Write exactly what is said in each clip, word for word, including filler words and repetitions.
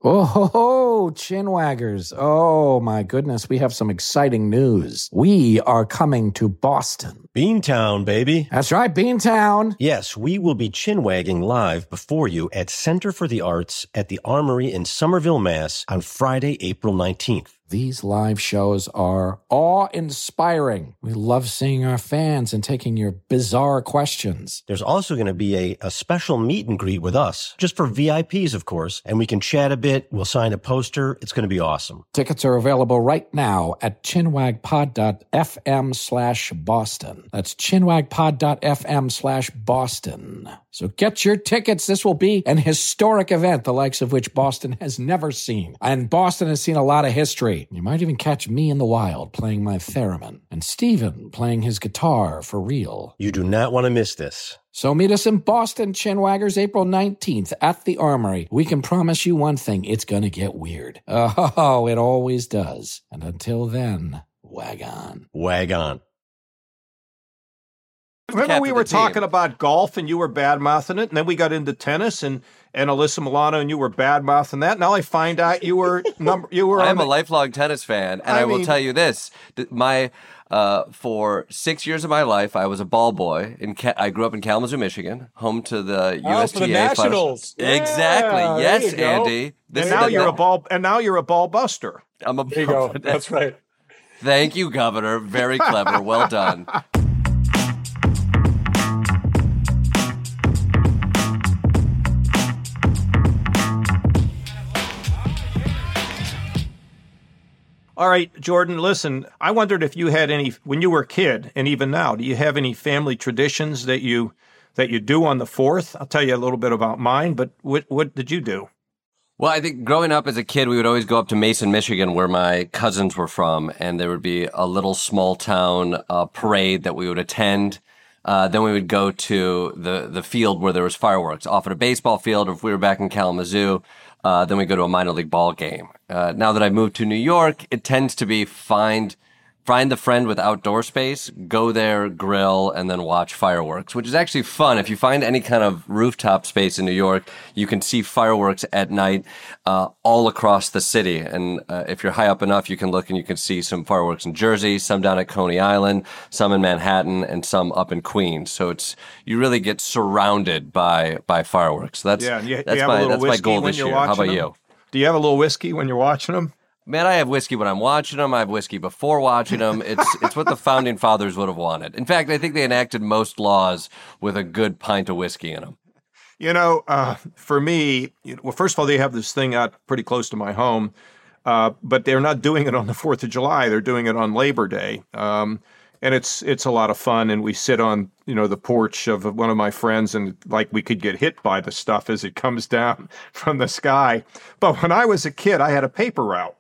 Oh, ho, ho, chinwaggers. Oh, my goodness. We have some exciting news. We are coming to Boston. Beantown, baby. That's right, Beantown. Yes, we will be chinwagging live before you at Center for the Arts at the Armory in Somerville, Mass. on Friday, April nineteenth. These live shows are awe-inspiring. We love seeing our fans and taking your bizarre questions. There's also going to be a, a special meet and greet with us, just for V I Ps, of course, and we can chat a bit. We'll sign a poster. It's going to be awesome. Tickets are available right now at chinwagpod.fm slash Boston. That's chinwagpod.fm slash Boston. So get your tickets. This will be an historic event, the likes of which Boston has never seen. And Boston has seen a lot of history. You might even catch me in the wild playing my theremin, and Steven playing his guitar for real. You do not want to miss this. So meet us in Boston, Chinwaggers, April nineteenth at the Armory. We can promise you one thing, it's going to get weird. Oh, it always does. And until then, wag on. Wag on. Remember we were talking about golf and you were bad-mouthing it, and then we got into tennis and, and Alyssa Milano and you were bad-mouthing that. Now I find out you were number you were I am the, a lifelong tennis fan, and I I, will mean, tell you this. That my uh, for six years of my life, I was a ball boy. In Ca- I grew up in Kalamazoo, Michigan, home to the oh, U S G A for the Nationals. Yeah, exactly. there Yes, you go. Andy. This and now is you're the, a ball and now you're a ball buster. I'm a There you go. That's right. Thank you, Governor. Very clever. Well done. All right, Jordan, listen, I wondered if you had any, when you were a kid, and even now, do you have any family traditions that you that you do on the fourth? I'll tell you a little bit about mine, but what what did you do? Well, I think growing up as a kid, we would always go up to Mason, Michigan, where my cousins were from, and there would be a little small town uh, parade that we would attend. Uh, then we would go to the, the field where there was fireworks, off at a baseball field, or if we were back in Kalamazoo, uh, then we go to a minor league ball game. Uh, now that I've moved to New York, it tends to be find find the friend with outdoor space, go there, grill, and then watch fireworks, which is actually fun. If you find any kind of rooftop space in New York, you can see fireworks at night uh, all across the city. And uh, if you're high up enough, you can look and you can see some fireworks in Jersey, some down at Coney Island, some in Manhattan, and some up in Queens. So it's you really get surrounded by by fireworks. So that's Yeah, you, that's you have my a little that's my whiskey goal when this you're year. How watching about them? you? Do you have a little whiskey when you're watching them? Man, I have whiskey when I'm watching them. I have whiskey before watching them. It's it's what the founding fathers would have wanted. In fact, I think they enacted most laws with a good pint of whiskey in them. You know, uh, for me, you know, well, first of all, they have this thing out pretty close to my home, uh, but they're not doing it on the fourth of July. They're doing it on Labor Day. Um, and it's it's a lot of fun. And we sit on, you know, the porch of one of my friends and like we could get hit by the stuff as it comes down from the sky. But when I was a kid, I had a paper route.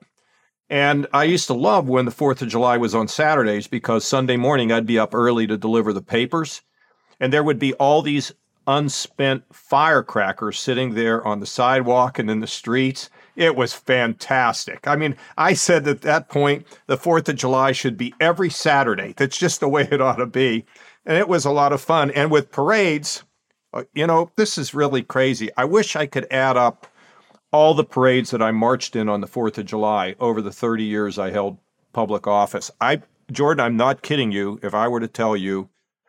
And I used to love when the fourth of July was on Saturdays because Sunday morning I'd be up early to deliver the papers. And there would be all these unspent firecrackers sitting there on the sidewalk and in the streets. It was fantastic. I mean, I said at that point, the fourth of July should be every Saturday. That's just the way it ought to be. And it was a lot of fun. And with parades, you know, this is really crazy. I wish I could add up all the parades that I marched in on the fourth of July over the thirty years I held public office. I, Jordan, I'm not kidding you. If I were to tell you,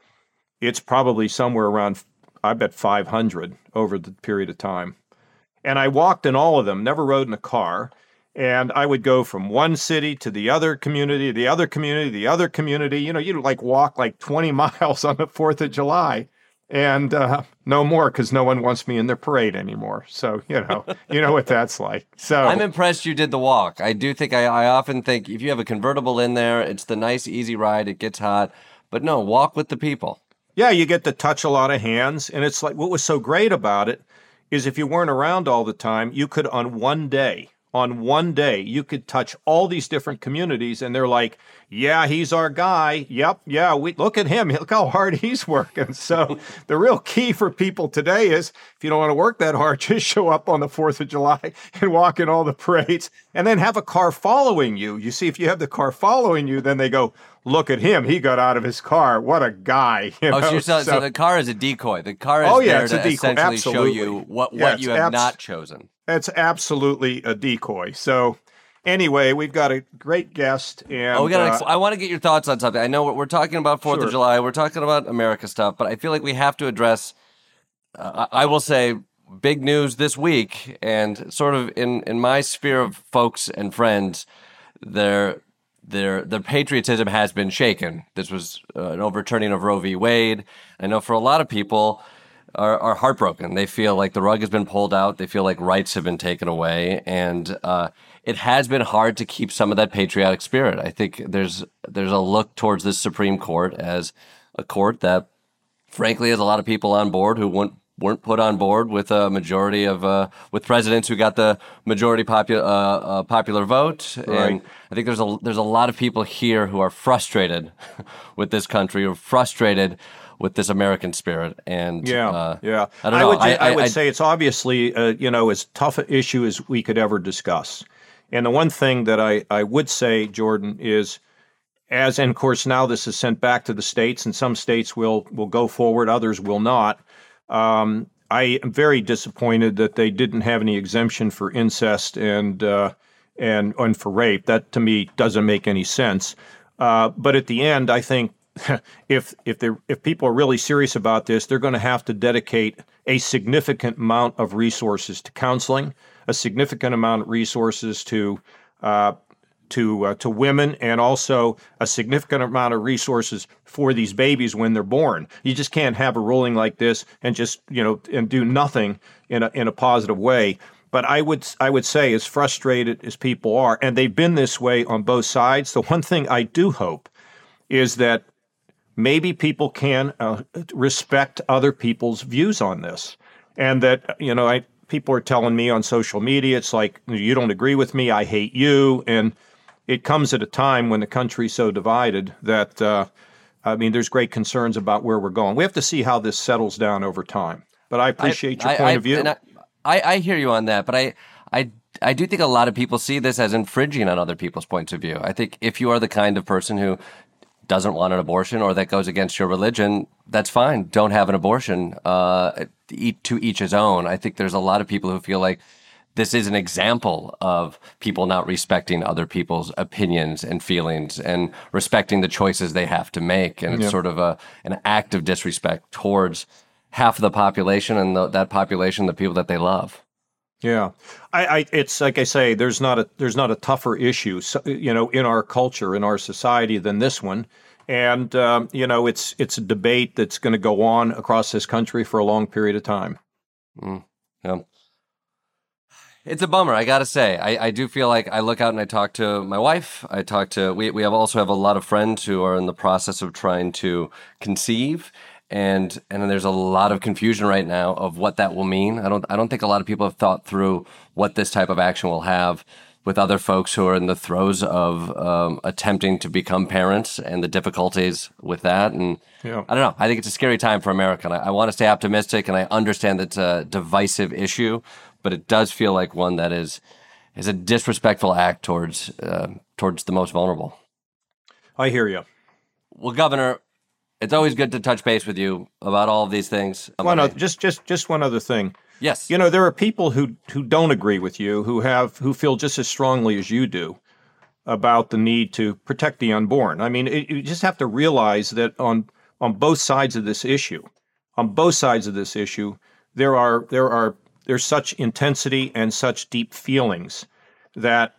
it's probably somewhere around, I bet five hundred over the period of time. And I walked in all of them, never rode in a car. And I would go from one city to the other community, the other community, the other community. You know, you'd like walk like twenty miles on the fourth of July. And uh, no more because no one wants me in their parade anymore. So, you know, you know what that's like. So I'm impressed you did the walk. I do think, I, I often think if you have a convertible in there, it's the nice, easy ride. It gets hot. But no, walk with the people. Yeah, you get to touch a lot of hands. And it's like what was so great about it is if you weren't around all the time, you could on one day, on one day, you could touch all these different communities and they're like, yeah, he's our guy. Yep. Yeah. We look at him. Look how hard he's working. So the real key for people today is if you don't want to work that hard, just show up on the fourth of July and walk in all the parades and then have a car following you. You see, if you have the car following you, then they go, look at him. He got out of his car. What a guy. You know? Oh, so, you're so, so, so the car is a decoy. The car is oh, yeah, there it's to a decoy. essentially Absolutely. show you what, Yeah, what it's you have abs- not chosen. It's absolutely a decoy. So anyway, we've got a great guest. And Oh, we got. uh, I want to get your thoughts on something. I know we're, we're talking about Fourth Sure. of July. We're talking about America stuff, but I feel like we have to address. Uh, I I will say, big news this week, and sort of in in my sphere of folks and friends, their their their patriotism has been shaken. This was uh, an overturning of Roe v. Wade. I know for a lot of people. Are, are heartbroken. They feel like the rug has been pulled out. They feel like rights have been taken away, and uh, it has been hard to keep some of that patriotic spirit. I think there's there's a look towards this Supreme Court as a court that, frankly, has a lot of people on board who weren't weren't put on board with a majority of uh, with presidents who got the majority popu- uh, uh, popular vote. Right. And I think there's a there's a lot of people here who are frustrated with this country, who are frustrated with this American spirit. And Yeah, uh, yeah. I don't know. would, I, I, I, would I- say it's obviously, uh, you know, as tough an issue as we could ever discuss. And the one thing that I, I would say, Jordan, is as, and of course, now this is sent back to the states, and some states will will go forward, others will not. Um, I am very disappointed that they didn't have any exemption for incest and uh, and and for rape. That to me doesn't make any sense. Uh, but at the end, I think if if they if people are really serious about this, they're going to have to dedicate a significant amount of resources to counseling, a significant amount of resources to uh, to uh, to women, and also a significant amount of resources for these babies when they're born. You just can't have a ruling like this and just you know and do nothing in a in a positive way. But I would I would say, as frustrated as people are, and they've been this way on both sides, the one thing I do hope is that maybe people can uh, respect other people's views on this, and that you know, I people are telling me on social media, it's like, you don't agree with me, I hate you, and it comes at a time when the country's so divided that uh, I mean, there's great concerns about where we're going. We have to see how this settles down over time. But I appreciate your I- point I- of view. and I, I, I hear you on that, but I, I, I do think a lot of people see this as infringing on other people's points of view. I think if you are the kind of person who doesn't want an abortion or that goes against your religion, that's fine. Don't have an abortion. Uh, eat, to each his own. I think there's a lot of people who feel like this is an example of people not respecting other people's opinions and feelings and respecting the choices they have to make. And it's Yep. sort of a an act of disrespect towards half of the population, and the, that population, the people that they love. Yeah, I, I, it's like I say, there's not a there's not a tougher issue, so, you know, in our culture, in our society than this one, and um, you know, it's it's a debate that's going to go on across this country for a long period of time. Mm, yeah. It's a bummer, I gotta say. I, I do feel like I look out and I talk to my wife. I talk to we we have also have a lot of friends who are in the process of trying to conceive. And and there's a lot of confusion right now of what that will mean. I don't I don't think a lot of people have thought through what this type of action will have with other folks who are in the throes of um, attempting to become parents and the difficulties with that. And Yeah. I don't know. I think it's a scary time for America. And I, I want to stay optimistic, and I understand that it's a divisive issue, but it does feel like one that is is a disrespectful act towards uh, towards the most vulnerable. I hear you. Well, Governor, it's always good to touch base with you about all of these things. One other, just just just one other thing. Yes. You know, there are people who who don't agree with you, who have who feel just as strongly as you do about the need to protect the unborn. I mean, it, you just have to realize that on on both sides of this issue, on both sides of this issue, there are there are there's such intensity and such deep feelings that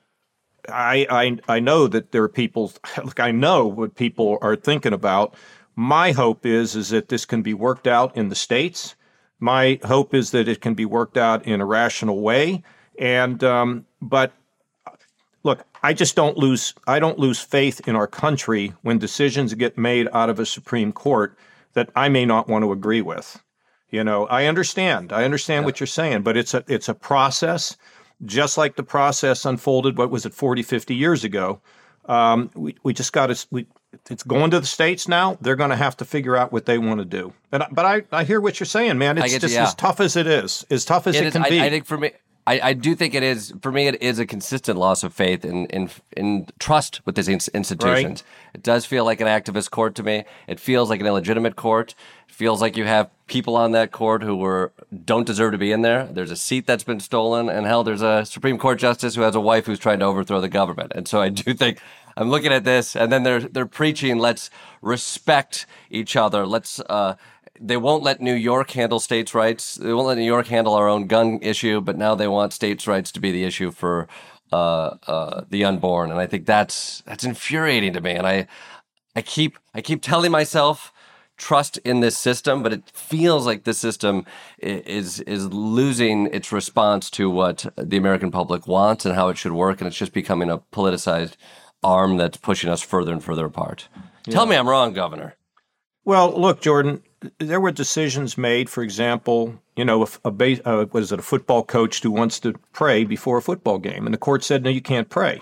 I I I know that there are people. Look, I know what people are thinking about. My hope is is that this can be worked out in the states. My hope is that it can be worked out in a rational way. And um, but look, I just don't lose I don't lose faith in our country when decisions get made out of a Supreme Court that I may not want to agree with. You know, I understand. I understand Yeah. what you're saying, but it's a it's a process, just like the process unfolded, what was it, forty, fifty years ago. Um, we, we just got to, we, it's going to the states now. They're going to have to figure out what they want to do. And, I- but I, I hear what you're saying, man. I It's get you, just yeah. as tough as it is, as tough as it, It is, can I, be. I think for me, I, I do think it is, for me, it is a consistent loss of faith in in, in trust with these ins- institutions. Right. It does feel like an activist court to me. It feels like an illegitimate court. It feels like you have people on that court who were don't deserve to be in there. There's a seat that's been stolen, and hell, there's a Supreme Court justice who has a wife who's trying to overthrow the government. And so I do think I'm looking at this, and then they're they're preaching, let's respect each other. Let's uh, They won't let New York handle states' rights. They won't let New York handle our own gun issue, but now they want states' rights to be the issue for uh, uh, the unborn, and I think that's that's infuriating to me. And I, I keep I keep telling myself trust in this system, but it feels like the system is is losing its response to what the American public wants and how it should work, and it's just becoming a politicized arm that's pushing us further and further apart. Yeah. Tell me I'm wrong, Governor. Well, look, Jordan, there were decisions made, for example, you know, a, a base, uh, what is it, a football coach who wants to pray before a football game, and the court said, no, you can't pray.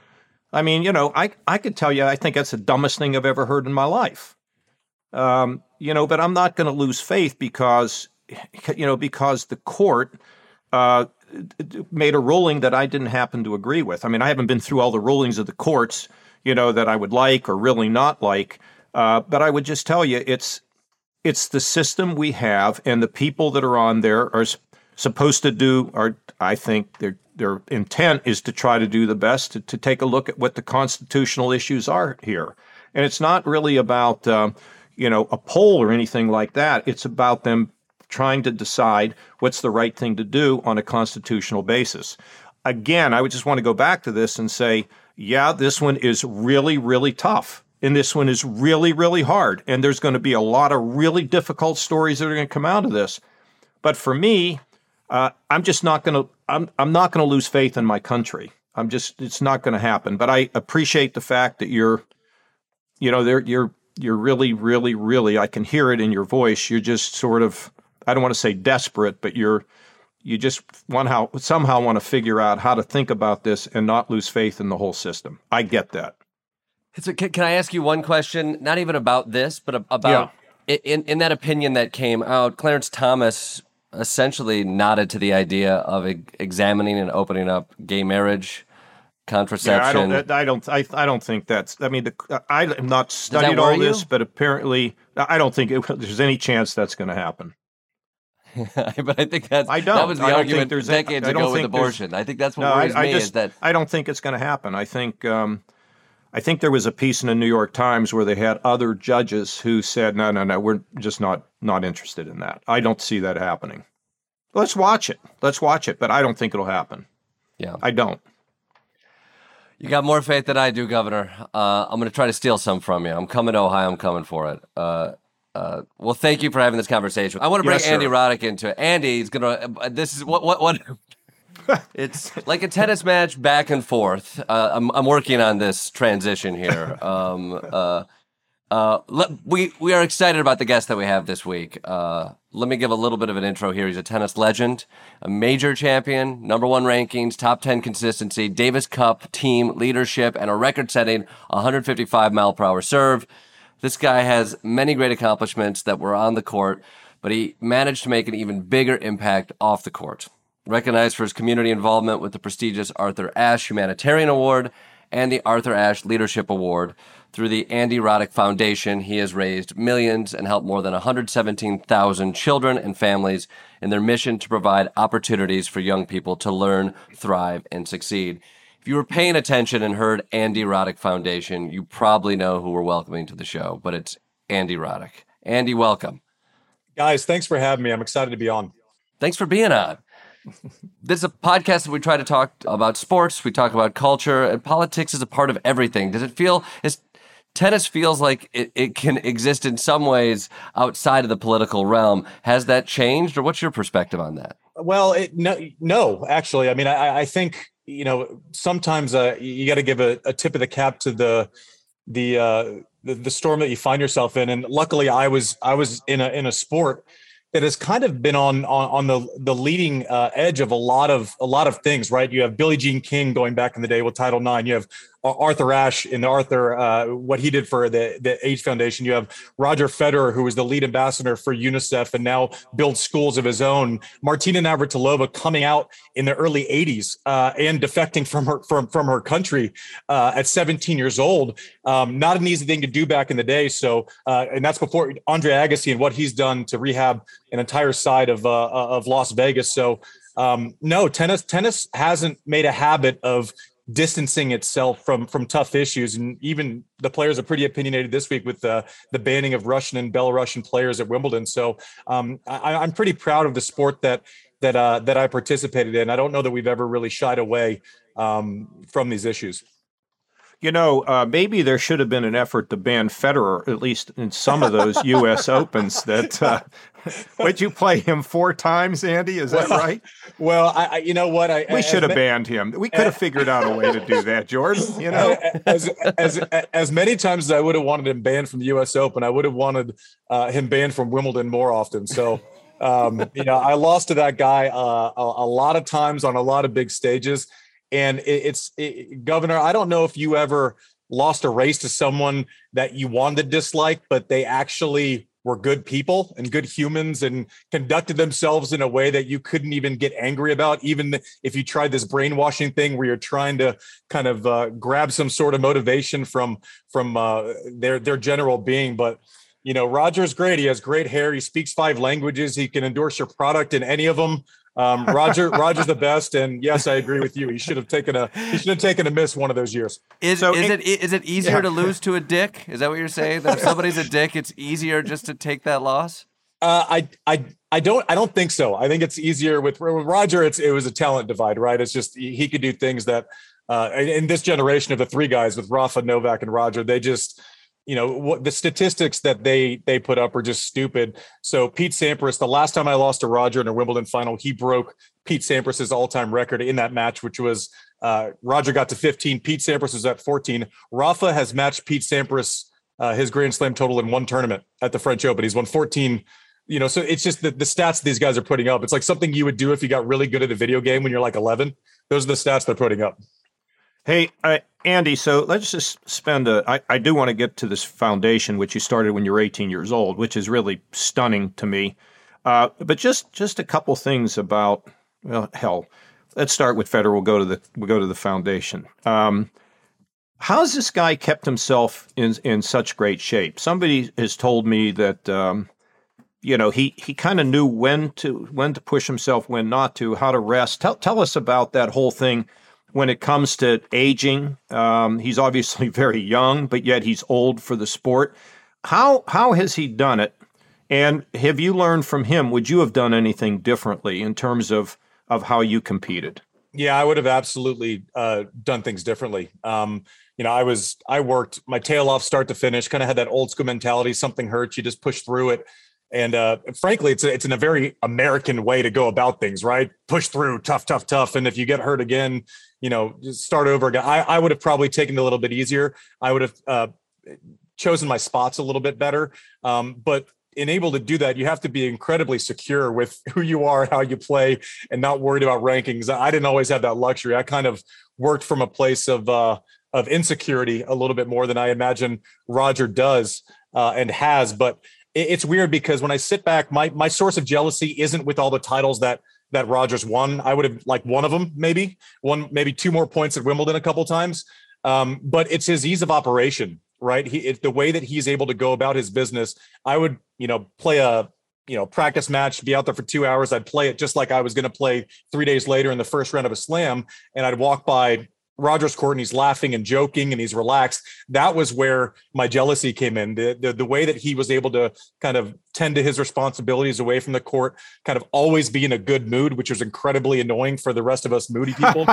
I mean, you know, I, I could tell you, I think that's the dumbest thing I've ever heard in my life. Um, you know, but I'm not going to lose faith because, you know, because the court uh, made a ruling that I didn't happen to agree with. I mean, I haven't been through all the rulings of the courts, you know, that I would like or really not like. Uh, but I would just tell you, it's it's the system we have, and the people that are on there are supposed to do, or I think their their intent is to try to do the best to, to take a look at what the constitutional issues are here. And it's not really about, um, you know, a poll or anything like that. It's about them trying to decide what's the right thing to do on a constitutional basis. Again, I would just want to go back to this and say, yeah, this one is really, really tough. And this one is really, really hard. And there's going to be a lot of really difficult stories that are going to come out of this. But for me, uh, I'm just not going to, I'm, I'm not going to lose faith in my country. I'm just, it's not going to happen. But I appreciate the fact that you're, you know, there, you're, you're really, really, really, I can hear it in your voice. You're just sort of, I don't want to say desperate, but you're, you just want how, somehow want to figure out how to think about this and not lose faith in the whole system. I get that. So can, can I ask you one question? Not even about this, but about yeah. in in that opinion that came out. Clarence Thomas essentially nodded to the idea of e- examining and opening up gay marriage, contraception. Yeah, I don't. I don't. I, I don't think that's. I mean, the, I have not studied all this, you? but apparently, I don't think it, there's any chance that's going to happen. But I think that's I don't. that was the I argument decades I ago with think abortion. I think that's what no, worries I, I me just, is that I don't think it's going to happen. I think. Um, I think there was a piece in the New York Times where they had other judges who said, no, no, no, we're just not not interested in that. I don't see that happening. Let's watch it. Let's watch it. But I don't think it'll happen. Yeah, I don't. You got more faith than I do, Governor. Uh, I'm going to try to steal some from you. I'm coming to Ohio. I'm coming for it. Uh, uh, well, thank you for having this conversation. I want to bring yes, Andy sir. Roddick into it. Andy's going to, uh, this is what, what, what, it's like a tennis match back and forth. Uh, I'm, I'm working on this transition here. Um, uh, uh, let, we, we are excited about the guest that we have this week. Uh, let me give a little bit of an intro here. He's a tennis legend, a major champion, number one rankings, top ten consistency, Davis Cup team leadership, and a record-setting one fifty-five mile per hour serve. This guy has many great accomplishments that were on the court, but he managed to make an even bigger impact off the court. Recognized for his community involvement with the prestigious Arthur Ashe Humanitarian Award and the Arthur Ashe Leadership Award. Through the Andy Roddick Foundation, he has raised millions and helped more than one hundred seventeen thousand children and families in their mission to provide opportunities for young people to learn, thrive, and succeed. If you were paying attention and heard Andy Roddick Foundation, you probably know who we're welcoming to the show, but it's Andy Roddick. Andy, welcome. Guys, thanks for having me. I'm excited to be on. Thanks for being on. This is a podcast that we try to talk about sports, we talk about culture, and politics is a part of everything. Does it feel, is, tennis feels like it, it can exist in some ways outside of the political realm. Has that changed, or what's your perspective on that? Well, it, no, no, actually. I mean, I, I think, you know, sometimes uh, you got to give a, a tip of the cap to the, the, uh, the, the storm that you find yourself in. And luckily I was, I was in a, in a sport that has kind of been on on, on the the leading uh, edge of a lot of a lot of things, right? You have Billie Jean King going back in the day with Title nine. You have Arthur Ashe and Arthur, uh, what he did for the, the AIDS Foundation. You have Roger Federer, who was the lead ambassador for UNICEF and now builds schools of his own. Martina Navratilova coming out in the early eighties uh, and defecting from her from, from her country uh, at seventeen years old. Um, not an easy thing to do back in the day. So, uh, and that's before Andre Agassi and what he's done to rehab an entire side of uh, of Las Vegas. So, um, no, tennis tennis hasn't made a habit of distancing itself from from tough issues, and even the players are pretty opinionated this week with the the banning of Russian and Belarusian players at Wimbledon. So um, I, I'm pretty proud of the sport that that uh, that I participated in. I don't know that we've ever really shied away um, from these issues. You know, uh, maybe there should have been an effort to ban Federer, at least in some of those U S Opens. That uh, would you play him four times, Andy? Is that well, right? Well, I, I, you know what? I, we should have ma- banned him. We could have figured out a way to do that, Jordan. You know, as, as as many times as I would have wanted him banned from the U S Open, I would have wanted uh, him banned from Wimbledon more often. So, um, you know, I lost to that guy uh, a, a lot of times on a lot of big stages. And it, it's it, Governor, I don't know if you ever lost a race to someone that you wanted to dislike, but they actually were good people and good humans and conducted themselves in a way that you couldn't even get angry about, even if you tried this brainwashing thing where you're trying to kind of uh, grab some sort of motivation from from uh, their their general being. But you know, Roger's great. He has great hair. He speaks five languages. He can endorse your product in any of them. Um, Roger, Roger's the best, and yes, I agree with you. He should have taken a he should have taken a miss one of those years. Is so is it, it is it easier yeah. to lose to a dick? Is that what you're saying? That if somebody's a dick, it's easier just to take that loss? Uh, I I I don't I don't think so. I think it's easier with, with Roger. It's it was a talent divide, right? It's just he, he could do things that uh, in this generation of the three guys with Rafa, Novak, and Roger, they just. You know, what the statistics that they they put up are just stupid. So Pete Sampras, the last time I lost to Roger in a Wimbledon final, he broke Pete Sampras's all-time record in that match, which was uh, Roger got to fifteen. Pete Sampras was at fourteen. Rafa has matched Pete Sampras, uh, his Grand Slam total in one tournament at the French Open. He's won fourteen. You know, so it's just the, the stats these guys are putting up. It's like something you would do if you got really good at a video game when you're like eleven. Those are the stats they're putting up. Hey, uh, Andy, so let's just spend a, I, I do want to get to this foundation, which you started when you were eighteen years old, which is really stunning to me. Uh, but just, just a couple things about, well, hell, let's start with Federer. We'll go to the, we'll go to the foundation. Um, how's this guy kept himself in, in such great shape? Somebody has told me that, um, you know, he, he kind of knew when to, when to push himself, when not to, how to rest. Tell, tell us about that whole thing. When it comes to aging, um, he's obviously very young, but yet he's old for the sport. How how has he done it? And have you learned from him? Would you have done anything differently in terms of, of how you competed? Yeah, I would have absolutely uh, done things differently. Um, you know, I was I worked my tail off start to finish, kind of had that old school mentality. Something hurts, you just push through it. And uh, frankly, it's a, it's in a very American way to go about things, right? Push through, tough, tough, tough. And if you get hurt again, you know, just start over again. I, I would have probably taken it a little bit easier. I would have uh, chosen my spots a little bit better. Um, but in able to do that, you have to be incredibly secure with who you are, how you play, and not worried about rankings. I didn't always have that luxury. I kind of worked from a place of uh, of insecurity a little bit more than I imagine Roger does uh, and has. But it's weird because when I sit back, my my source of jealousy isn't with all the titles that that Rogers won. I would have like one of them, maybe one, maybe two more points at Wimbledon a couple times. Um, but it's his ease of operation, right? He, it's the way that he's able to go about his business. I would, you know, play a, you know, practice match, be out there for two hours. I'd play it just like I was going to play three days later in the first round of a slam. And I'd walk by Rogers court and he's laughing and joking and he's relaxed. That was where my jealousy came in. The, the the way that he was able to kind of tend to his responsibilities away from the court, kind of always be in a good mood, which was incredibly annoying for the rest of us moody people.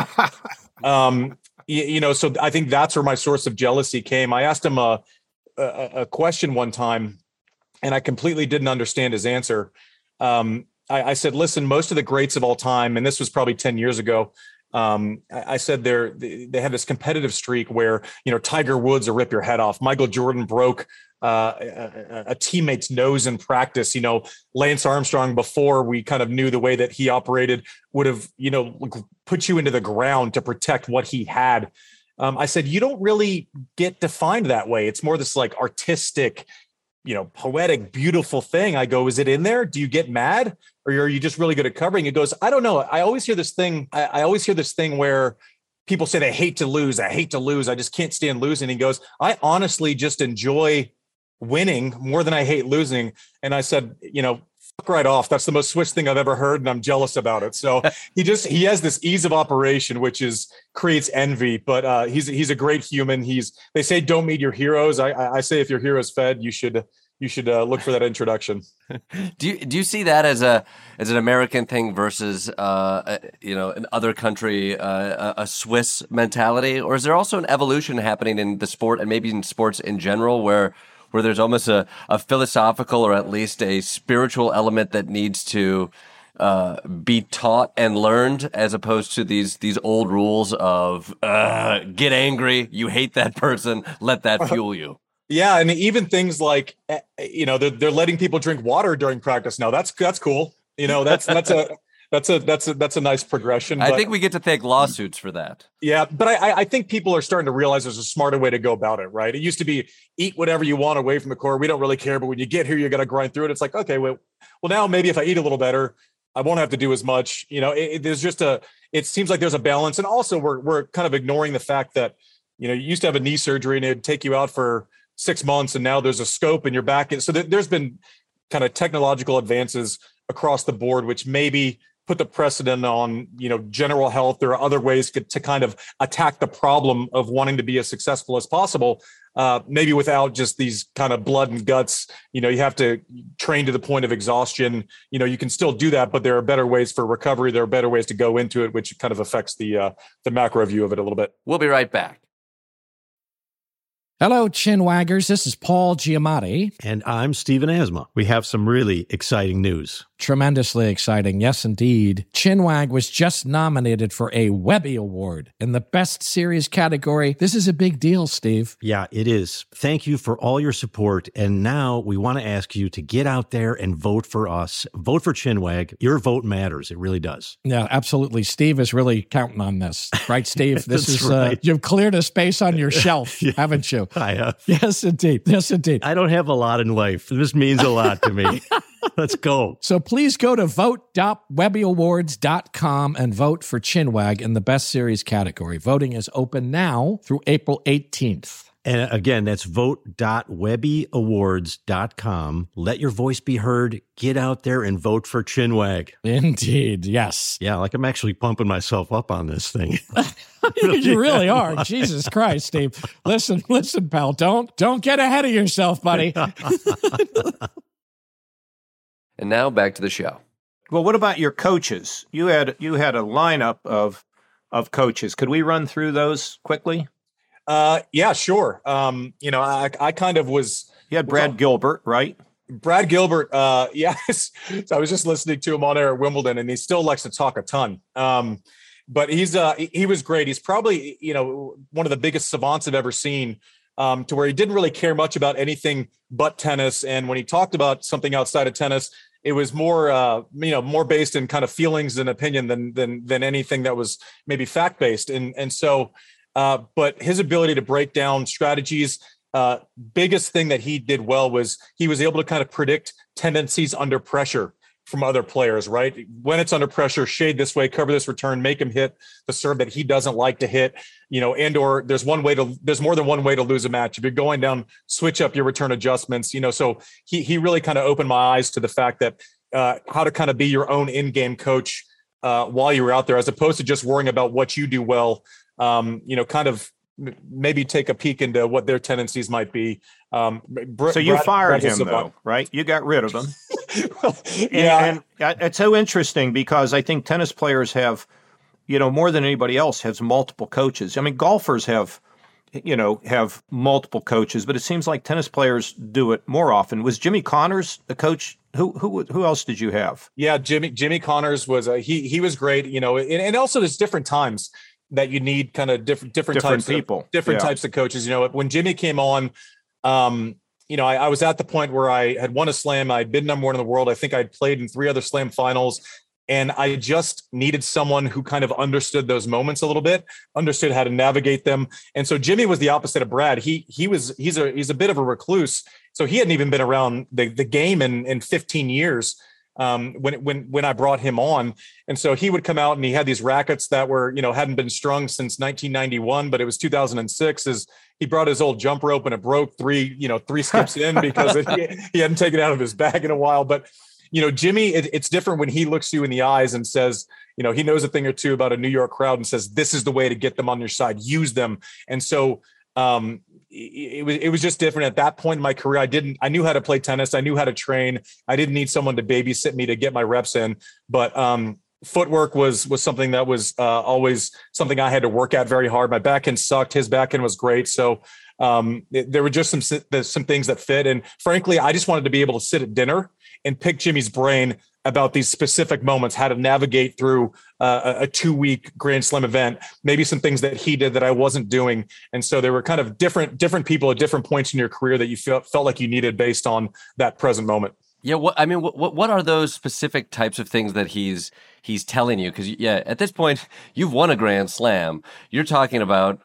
um, you, you know, so I think that's where my source of jealousy came. I asked him a, a, a question one time and I completely didn't understand his answer. Um, I, I said, listen, most of the greats of all time, and this was probably ten years ago, Um, I said they're, they have this competitive streak where, you know, Tiger Woods will rip your head off. Michael Jordan broke uh, a, a teammate's nose in practice. You know, Lance Armstrong, before we kind of knew the way that he operated, would have, you know, put you into the ground to protect what he had. Um, I said, you don't really get defined that way. It's more this like artistic, you know, poetic, beautiful thing. I go, is it in there? Do you get mad, or are you just really good at covering? It goes, I don't know. I always hear this thing. I, I always hear this thing where people say they hate to lose. I hate to lose. I just can't stand losing. He goes, I honestly just enjoy winning more than I hate losing. And I said, you know, fuck right off. That's the most Swiss thing I've ever heard, and I'm jealous about it. So he just he has this ease of operation, which is creates envy. But uh, he's he's a great human. He's they say don't meet your heroes. I I say if your hero's fed, you should you should uh, look for that introduction. Do you do you see that as a as an American thing versus uh, you know an other country uh, a Swiss mentality, or is there also an evolution happening in the sport and maybe in sports in general where where there's almost a, a philosophical or at least a spiritual element that needs to uh, be taught and learned, as opposed to these these old rules of uh, get angry, you hate that person, let that fuel you. Yeah, and even things like, you know, they're they're letting people drink water during practice now. That's that's cool. You know, that's that's a that's a that's a that's a nice progression. I but, think we get to thank lawsuits for that. Yeah, but I I think people are starting to realize there's a smarter way to go about it, right? It used to be eat whatever you want away from the court. We don't really care, but when you get here, you got to grind through it. It's like, okay, well, well, now maybe if I eat a little better, I won't have to do as much. You know, it, it, there's just a. It seems like there's a balance, and also we're we're kind of ignoring the fact that, you know, you used to have a knee surgery and it'd take you out for six months, and now there's a scope and you're back. So there's been kind of technological advances across the board, which maybe put the precedent on, you know, general health. There are other ways to, to kind of attack the problem of wanting to be as successful as possible, uh, maybe without just these kind of blood and guts. You know, you have to train to the point of exhaustion. You know, you can still do that, but there are better ways for recovery. There are better ways to go into it, which kind of affects the uh, the macro view of it a little bit. We'll be right back. Hello, Chinwaggers. This is Paul Giamatti. And I'm Stephen Asma. We have some really exciting news. Tremendously exciting. Yes, indeed. Chinwag was just nominated for a Webby Award in the Best Series category. This is a big deal, Steve. Yeah, it is. Thank you for all your support. And now we want to ask you to get out there and vote for us. Vote for Chinwag. Your vote matters. It really does. Yeah, absolutely. Steve is really counting on this. Right, Steve? This is, right. uh, you've cleared a space on your shelf, Yeah. haven't you? I have. Yes, indeed. Yes, indeed. I don't have a lot in life. This means a lot to me. Let's go. So please go to vote dot webby awards dot com and vote for Chinwag in the Best Series category. Voting is open now through April eighteenth. And again, that's vote dot webby awards dot com. Let your voice be heard. Get out there and vote for Chinwag. Indeed, yes. Yeah, like I'm actually pumping myself up on this thing. You really are. Jesus Christ, Steve. Listen, listen, pal. Don't don't get ahead of yourself, buddy. And now back to the show. Well, what about your coaches? You had you had a lineup of of coaches. Could we run through those quickly? Uh, yeah, sure. Um, you know, I I kind of was. You had Brad Gilbert, right? Brad Gilbert, uh, yes. So I was just listening to him on air at Wimbledon, and he still likes to talk a ton. Um, but he's uh, he was great. He's probably, you know, one of the biggest savants I've ever seen. Um, to where he didn't really care much about anything but tennis, and when he talked about something outside of tennis, it was more, uh, you know, more based in kind of feelings and opinion than than than anything that was maybe fact based. And and so, uh, but his ability to break down strategies. Uh, biggest thing that he did well was he was able to kind of predict tendencies under pressure from other players, right? When it's under pressure, shade this way, cover this return, make him hit the serve that he doesn't like to hit, you know, and or there's one way to, there's more than one way to lose a match. If you're going down, switch up your return adjustments, you know, so he he really kind of opened my eyes to the fact that uh, how to kind of be your own in-game coach uh, while you were out there, as opposed to just worrying about what you do well, um, you know, kind of maybe take a peek into what their tendencies might be. Um, Br- so you Brad, fired Brad him, though, right? You got rid of him. well, yeah. And, and it's so interesting because I think tennis players have, you know, more than anybody else, has multiple coaches. I mean, golfers have, you know, have multiple coaches, but it seems like tennis players do it more often. Was Jimmy Connors the coach? Who who who else did you have? Yeah, Jimmy Jimmy Connors was a, he he was great. You know, and, and also there's different times that you need kind of different different, different types people, of, different yeah. types of coaches. You know, when Jimmy came on, um, you know, I, I was at the point where I had won a slam. I'd been number one in the world. I think I'd played in three other slam finals. And I just needed someone who kind of understood those moments a little bit, understood how to navigate them. And so Jimmy was the opposite of Brad. He he was he's a he's a bit of a recluse. So he hadn't even been around the, the game in, in fifteen years um, when when when I brought him on. And so he would come out and he had these rackets that were, you know, hadn't been strung since nineteen ninety-one, but it was two thousand six. As he brought his old jump rope and it broke three, you know, three skips in because it, he, he hadn't taken it out of his bag in a while. But you know, Jimmy, it, it's different when he looks you in the eyes and says, you know, he knows a thing or two about a New York crowd and says, this is the way to get them on your side, use them. And so um, it, it was it was just different at that point in my career. I didn't, I knew how to play tennis. I knew how to train. I didn't need someone to babysit me to get my reps in, but um, footwork was, was something that was uh, always something I had to work at very hard. My backhand sucked. His backhand was great. So um, it, there were just some, some things that fit. And frankly, I just wanted to be able to sit at dinner and pick Jimmy's brain about these specific moments, how to navigate through uh, a two-week Grand Slam event, maybe some things that he did that I wasn't doing. And so there were kind of different different people at different points in your career that you felt felt like you needed based on that present moment. Yeah, what I mean, what what are those specific types of things that he's he's telling you? Because yeah, at this point, you've won a Grand Slam. You're talking about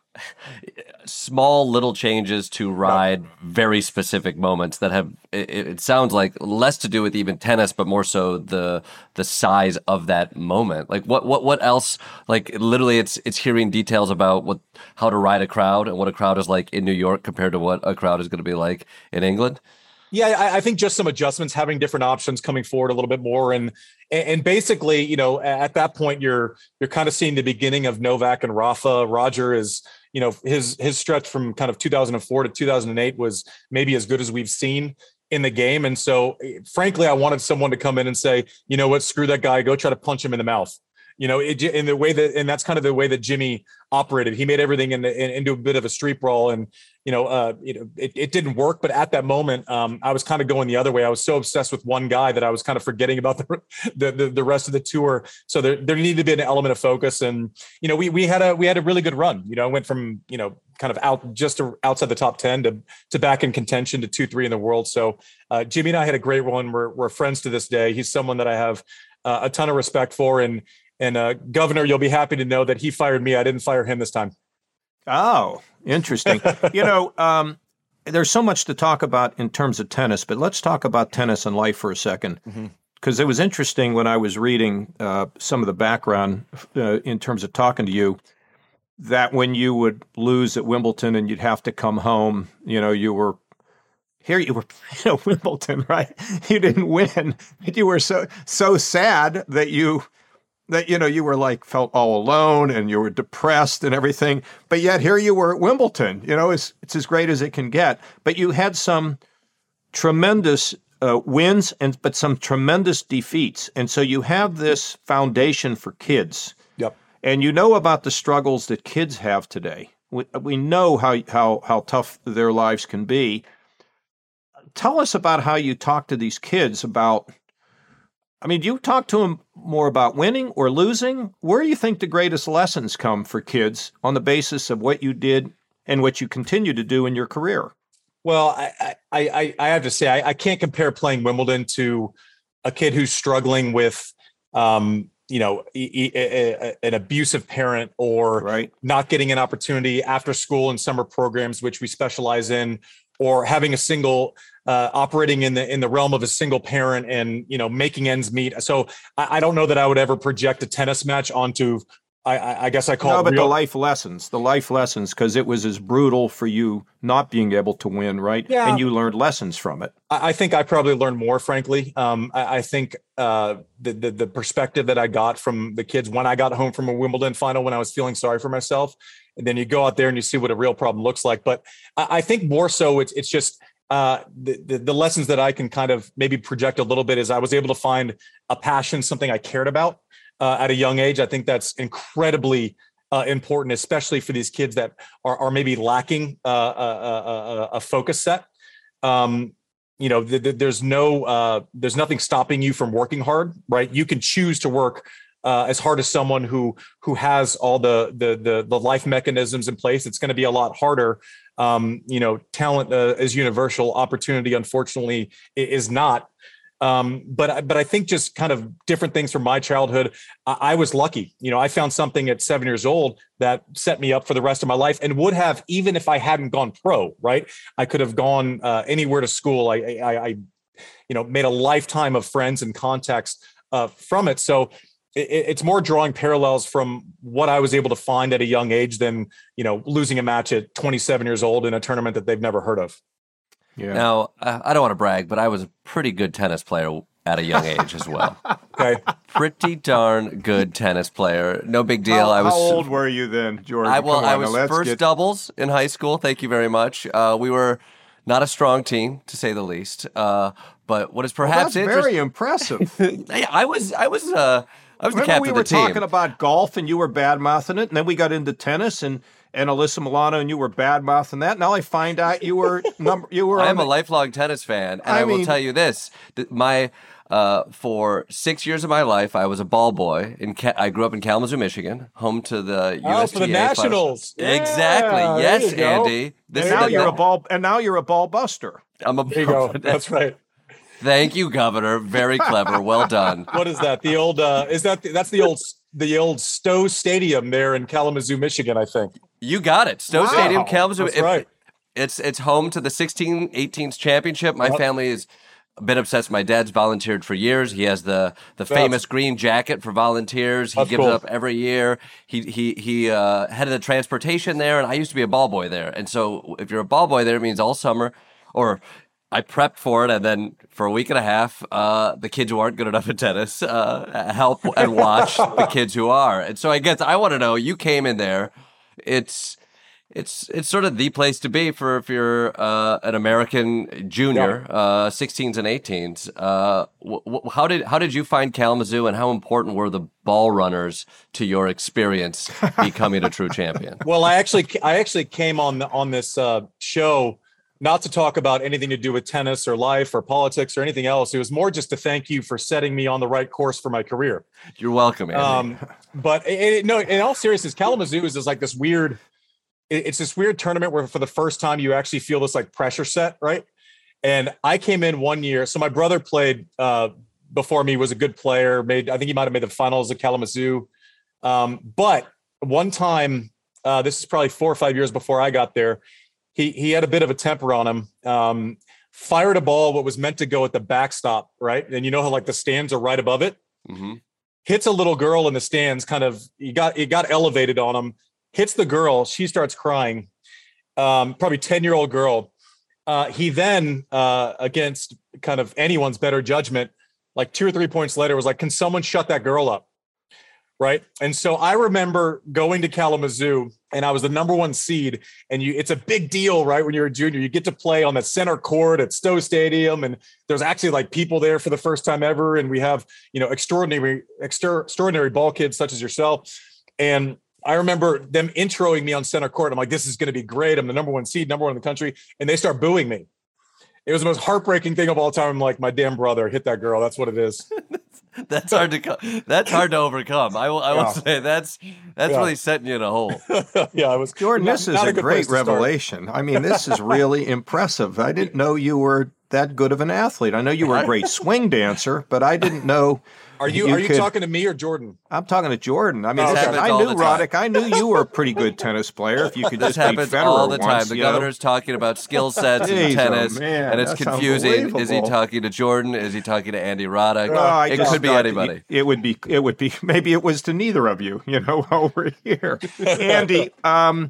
small little changes to ride very specific moments that have it, it sounds like less to do with even tennis, but more so the the size of that moment. Like what what what else? Like literally, it's it's hearing details about what how to ride a crowd and what a crowd is like in New York compared to what a crowd is going to be like in England. Yeah, I, I think just some adjustments, having different options coming forward a little bit more, and and basically, you know, at that point, you're you're kind of seeing the beginning of Novak and Rafa. Roger is, you know, his his stretch from kind of two thousand four to two thousand eight was maybe as good as we've seen in the game. And so, frankly, I wanted someone to come in and say, you know what, screw that guy, go try to punch him in the mouth. You know, it, in the way that, and that's kind of the way that Jimmy operated. He made everything in the, in, into a bit of a street brawl, and you know, uh, you know, it, it didn't work. But at that moment, um, I was kind of going the other way. I was so obsessed with one guy that I was kind of forgetting about the the, the, the rest of the tour. So there there needed to be an element of focus, and you know, we we had a we had a really good run. You know, went from you know kind of out just to, outside the top ten to to back in contention to two three in the world. So uh, Jimmy and I had a great run. We're we're friends to this day. He's someone that I have uh, a ton of respect for, and. And uh, Governor, you'll be happy to know that he fired me. I didn't fire him this time. Oh, interesting. you know, um, there's so much to talk about in terms of tennis, but let's talk about tennis and life for a second. Because mm-hmm. it was interesting when I was reading uh, some of the background uh, in terms of talking to you, that when you would lose at Wimbledon and you'd have to come home, you know, you were Here you were playing at Wimbledon, right? You didn't win. You were so so sad that you that you know you were like felt all alone and you were depressed and everything. But yet here you were at Wimbledon. You know, it's it's as great as it can get. But you had some tremendous uh, wins and but some tremendous defeats, and so you have this foundation for kids. Yep. And you know about the struggles that kids have today. We we know how how how tough their lives can be. Tell us about how you talk to these kids about, I mean, do you talk to them more about winning or losing? Where do you think the greatest lessons come for kids on the basis of what you did and what you continue to do in your career? Well, I I, I have to say, I, I can't compare playing Wimbledon to a kid who's struggling with, um, you know, e- e- a, an abusive parent or right. not getting an opportunity after school and summer programs, which we specialize in, or having a single uh, operating in the in the realm of a single parent and you know making ends meet. So I, I don't know that I would ever project a tennis match onto. I, I guess I call no, it but real- the life lessons, the life lessons, because it was as brutal for you not being able to win, right? Yeah. And you learned lessons from it. I, I think I probably learned more, frankly. Um, I, I think uh, the, the the perspective that I got from the kids when I got home from a Wimbledon final, when I was feeling sorry for myself, and then you go out there and you see what a real problem looks like. But I, I think more so, it's it's just. Uh, the, the the lessons that I can kind of maybe project a little bit is I was able to find a passion, something I cared about uh, at a young age. I think that's incredibly uh, important, especially for these kids that are, are maybe lacking uh, a, a, a focus set. Um, you know, th- th- there's no uh, there's nothing stopping you from working hard, right? You can choose to work uh, as hard as someone who who has all the the the, the life mechanisms in place. It's going to be a lot harder. Um, you know, talent uh, is universal. Opportunity, unfortunately, is not. Um, but but I think just kind of different things from my childhood. I, I was lucky. You know, I found something at seven years old that set me up for the rest of my life, and would have even if I hadn't gone pro. Right, I could have gone uh, anywhere to school. I, I, I, you know, made a lifetime of friends and contacts uh, from it. So it, it's more drawing parallels from what I was able to find at a young age than, you know, losing a match at twenty-seven years old in a tournament that they've never heard of. Yeah. Now, I don't want to brag, but I was a pretty good tennis player at a young age as well. Okay. Pretty darn good tennis player. No big deal. How, I was. how old were you then, Jordan? I, well, Come on, I was now, let's first get... doubles in high school. Thank you very much. Uh, we were not a strong team, to say the least. Uh, but what is perhaps well, that's very impressive. I was, I was, uh, I was the Remember captain we of were the team. talking about golf and you were bad mouthing it, and then we got into tennis and. And Alyssa Milano, and you were bad mouthing that. Now I find out you were number. You were. I am the, a lifelong tennis fan, and I I, will mean- tell you this: that my uh, for six years of my life, I was a ball boy. In Ca- I grew up in Kalamazoo, Michigan, home to the Oh, U S T A for the Nationals. Final. Exactly. Yeah, Yes, there you go. Andy. This And is now the- you're a ball. And now you're a ball buster. I'm a. There you go. That's right. Thank you, Governor. Very clever. Well done. What is that? The old uh, is that the, that's the old the old Stowe Stadium there in Kalamazoo, Michigan, I think. You got it. Stowe Wow. Stadium, Kalamazoo. That's If- right. It's it's home to the sixteen eighteens championship. My Yep. family is a bit obsessed. My dad's volunteered for years. He has the the That's- famous green jacket for volunteers. He That's gives cool. it up every year. He he he uh, headed the transportation there, and I used to be a ball boy there. And so if you're a ball boy there, it means all summer, or I prepped for it, and then for a week and a half, uh, the kids who aren't good enough at tennis uh, help and watch the kids who are. And so I guess I want to know. You came in there. It's It's it's sort of the place to be for if you're uh, an American junior, uh, sixteens and eighteens. Uh, w- w- how did how did you find Kalamazoo, and how important were the ball runners to your experience becoming a true champion? Well, I actually I actually came on the, on this uh, show not to talk about anything to do with tennis or life or politics or anything else. It was more just to thank you for setting me on the right course for my career. You're welcome, Andy. Um, but it, it, no, in all seriousness, Kalamazoo is just like this weird. It, it's this weird tournament where, for the first time, you actually feel this like pressure set, right? And I came in one year. So my brother played uh, before me, was a good player. Made I think he might have made the finals at Kalamazoo. Um, but one time, uh, this is probably four or five years before I got there. He he had a bit of a temper on him. Um, fired a ball what was meant to go at the backstop, right? And you know how like the stands are right above it. Mm-hmm. Hits a little girl in the stands. Kind of he got it got elevated on him. Hits the girl. She starts crying. Um, probably ten year old girl. Uh, he then uh, against kind of anyone's better judgment, like two or three points later, was like, "Can someone shut that girl up?" Right. And so I remember going to Kalamazoo, and I was the number one seed, and you, it's a big deal, right? When you're a junior, you get to play on the center court at Stowe Stadium. And there's actually like people there for the first time ever. And we have, you know, extraordinary, extra, extraordinary ball kids such as yourself. And I remember them introing me on center court. I'm like, this is going to be great. I'm the number one seed, number one in the country. And they start booing me. It was the most heartbreaking thing of all time. I'm like, my damn brother hit that girl. That's what it is. That's hard to co- that's hard to overcome. I will I will Yeah. say that's that's Yeah. really setting you in a hole. Yeah, I was Jordan, not- this is not a, good great place to start. revelation. I mean, this is really impressive. I didn't know you were that good of an athlete. I know you were a great swing dancer, but I didn't know. Are you, are you could- talking to me or Jordan? I'm talking to Jordan. I mean, Oh, listen, okay. I All knew the time. Roddick. I knew you were a pretty good tennis player. If you could This just beat happens Federer all the time. once, The you know? governor's talking about skill sets in Jeez, oh, tennis, man, and it's that's confusing. Is he unbelievable. talking to Jordan? Is he talking to Andy Roddick? Oh, I it just could be thought anybody. It, it would be. It would be. Maybe it was to neither of you. You know, over here, Andy. Um,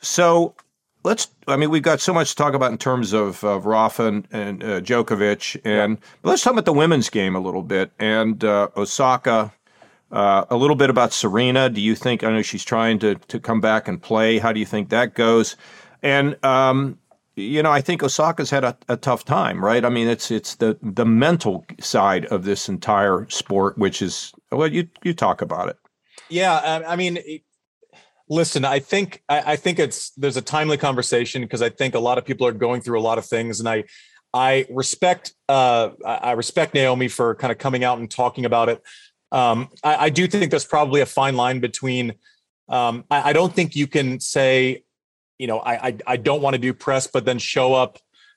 so let's. I mean, we've got so much to talk about in terms of, of Rafa and, and uh, Djokovic, and but let's talk about the women's game a little bit and uh, Osaka. Uh, a little bit about Serena. Do you think? I know she's trying to to come back and play. How do you think that goes? And um, you know, I think Osaka's had a, a tough time, right? I mean, it's it's the the mental side of this entire sport, which is well, you you talk about it. Yeah, I, I mean, it, listen, I think I, I think it's there's a timely conversation because I think a lot of people are going through a lot of things, and I I respect uh, I I respect Naomi for kind of coming out and talking about it. Um, I, I do think there's probably a fine line between. Um, I, I don't think you can say, you know, I I, I don't want to do press, but then show up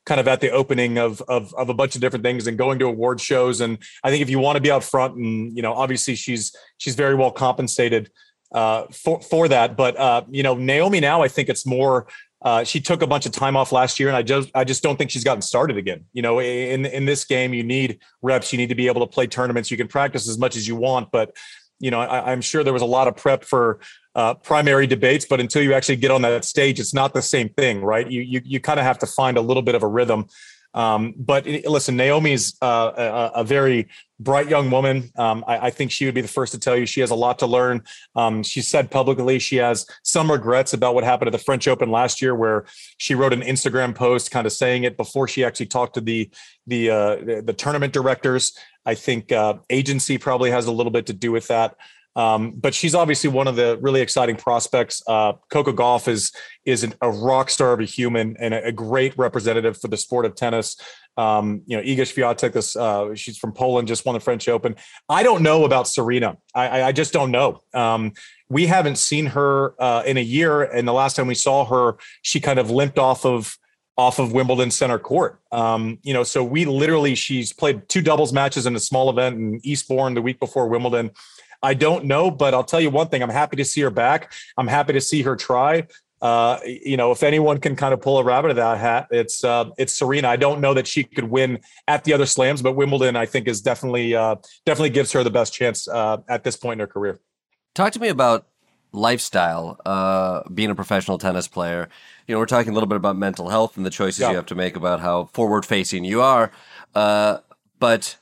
kind of at the opening of, of of a bunch of different things and going to award shows. And I think if you want to be out front, and you know, obviously she's she's very well compensated uh, for for that. But uh, you know, Naomi now, I think it's more. Uh, she took a bunch of time off last year, and I just I just don't think she's gotten started again. You know, in in this game, you need reps. You need to be able to play tournaments. You can practice as much as you want, but you know, I, I'm sure there was a lot of prep for uh, primary debates, but until you actually get on that stage, it's not the same thing, right? You you you kind of have to find a little bit of a rhythm. Um, but listen, Naomi's uh, a, a very bright young woman. Um, I, I think she would be the first to tell you she has a lot to learn. Um, she said publicly she has some regrets about what happened at the French Open last year, where she wrote an Instagram post kind of saying it before she actually talked to the the uh, the, the tournament directors. I think uh, agency probably has a little bit to do with that. Um, but she's obviously one of the really exciting prospects. Uh, Coco Gauff is is an, a rock star of a human and a, a great representative for the sport of tennis. Um, you know, Iga Swiatek, this, uh, she's from Poland, just won the French Open. I don't know about Serena. I, I just don't know. Um, we haven't seen her uh, in a year, and the last time we saw her, she kind of limped off of off of Wimbledon center court. Um, you know, so we literally, she's played two doubles matches in a small event in Eastbourne the week before Wimbledon. I don't know, but I'll tell you one thing. I'm happy to see her back. I'm happy to see her try. Uh, you know, if anyone can kind of pull a rabbit out of that hat, it's uh, it's Serena. I don't know that she could win at the other slams, but Wimbledon, I think, is definitely uh, definitely gives her the best chance uh, at this point in her career. Talk to me about lifestyle, uh, being a professional tennis player. You know, we're talking a little bit about mental health and the choices yeah. you have to make about how forward-facing you are, uh, but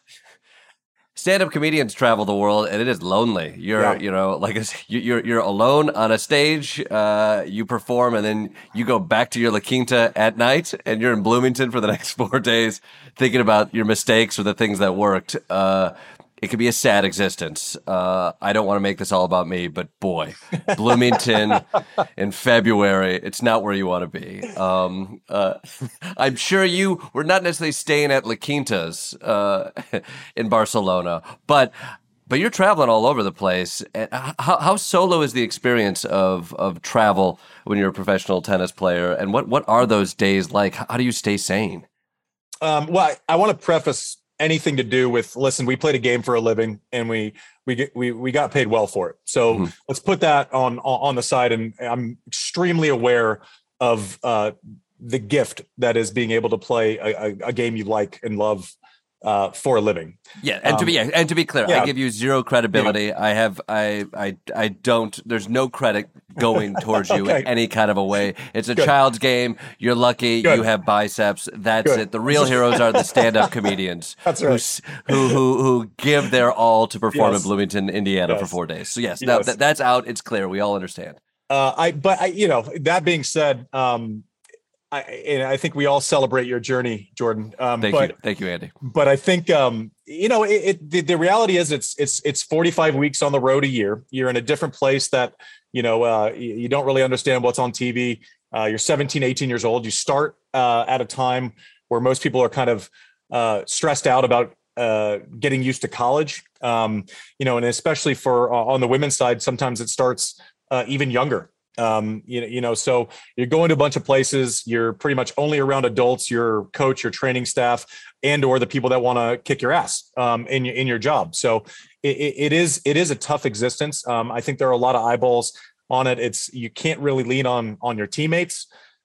stand-up comedians travel the world, and it is lonely. You're, yeah. you know, like a, you're you're alone on a stage. Uh, you perform, and then you go back to your La Quinta at night, and you're in Bloomington for the next four days, thinking about your mistakes or the things that worked. Uh, it could be a sad existence. Uh, I don't want to make this all about me, but boy, Bloomington in February, it's not where you want to be. Um, uh, I'm sure you were not necessarily staying at La Quintas uh, in Barcelona, but but you're traveling all over the place. How, how solo is the experience of of travel when you're a professional tennis player, and what what are those days like? How do you stay sane? Um, well, I, I want to preface anything to do with, listen, we played a game for a living, and we we get, we we got paid well for it. So mm-hmm. let's put that on on the side. And I'm extremely aware of uh, the gift that is being able to play a, a, a game you like and love uh, for a living. Yeah, and um, to be and to be clear, yeah. I give you zero credibility. Yeah. I have I I I don't. There's no credit going towards you okay. in any kind of a way. It's a Good. child's game. You're lucky. Good. You have biceps. That's Good. it. The real heroes are the stand-up comedians. That's right. Who who who give their all to perform yes. in Bloomington, Indiana yes. for four days. So yes, yes. Now, th- that's out. It's clear. We all understand. Uh, I but I you know that being said. Um, I, and I think we all celebrate your journey, Jordan. Um, Thank but, you, thank you, Andy. But I think um, you know, it, it the, the reality is it's it's it's forty-five weeks on the road a year. You're in a different place that you know uh, you, you don't really understand what's on T V. Uh, you're seventeen, eighteen years old. You start uh, at a time where most people are kind of uh, stressed out about uh, getting used to college. Um, you know, and especially for uh, on the women's side, sometimes it starts uh, even younger. Um, you know, you know, so you're going to a bunch of places, you're pretty much only around adults, your coach, your training staff, and, or the people that want to kick your ass, um, in your, in your job. So it, it is, it is a tough existence. Um, I think there are a lot of eyeballs on it. It's, you can't really lean on, on your teammates.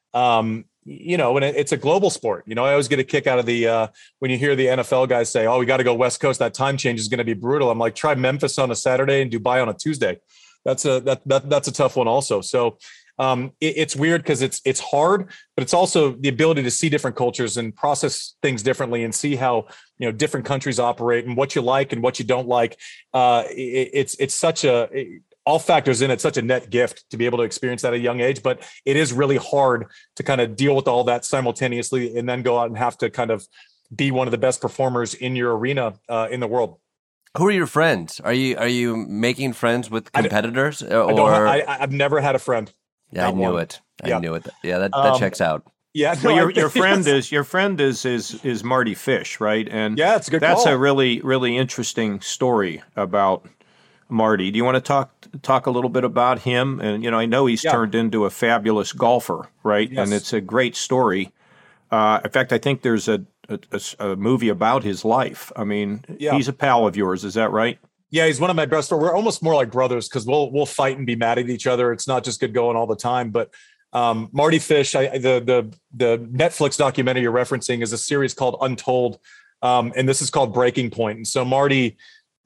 Um, you know, and it, it's a global sport. You know, I always get a kick out of the, uh, when you hear the N F L guys say, oh, we got to go West Coast. That time change is going to be brutal. I'm like, try Memphis on a Saturday and Dubai on a Tuesday. That's a that, that that's a tough one also. So um, it, it's weird because it's it's hard, but it's also the ability to see different cultures and process things differently and see how you know different countries operate and what you like and what you don't like. Uh, it, it's it's such a it, all factors in. It's such a net gift to be able to experience that at a young age, but it is really hard to kind of deal with all that simultaneously and then go out and have to kind of be one of the best performers in your arena uh, in the world. Who are your friends? Are you are you making friends with competitors? I, or I don't, I, I've never had a friend. Yeah, I knew one. it. I yeah. knew it. Yeah, that, that um, checks out. Yeah, no, well, your your friend is your friend is is is Mardy Fish, right? And yeah, it's a good. That's call. a really really interesting story about Mardy. Do you want to talk talk a little bit about him? And you know, I know he's yeah. turned into a fabulous golfer, right? Yes. And it's a great story. Uh, in fact, I think there's a, a, a, a movie about his life. I mean, Yeah. he's a pal of yours. Is that right? Yeah, he's one of my best friends. We're almost more like brothers because we'll we'll fight and be mad at each other. It's not just good going all the time. But um, Marty Fish, I, the the the Netflix documentary you're referencing is a series called Untold, um, and this is called Breaking Point. And so Marty,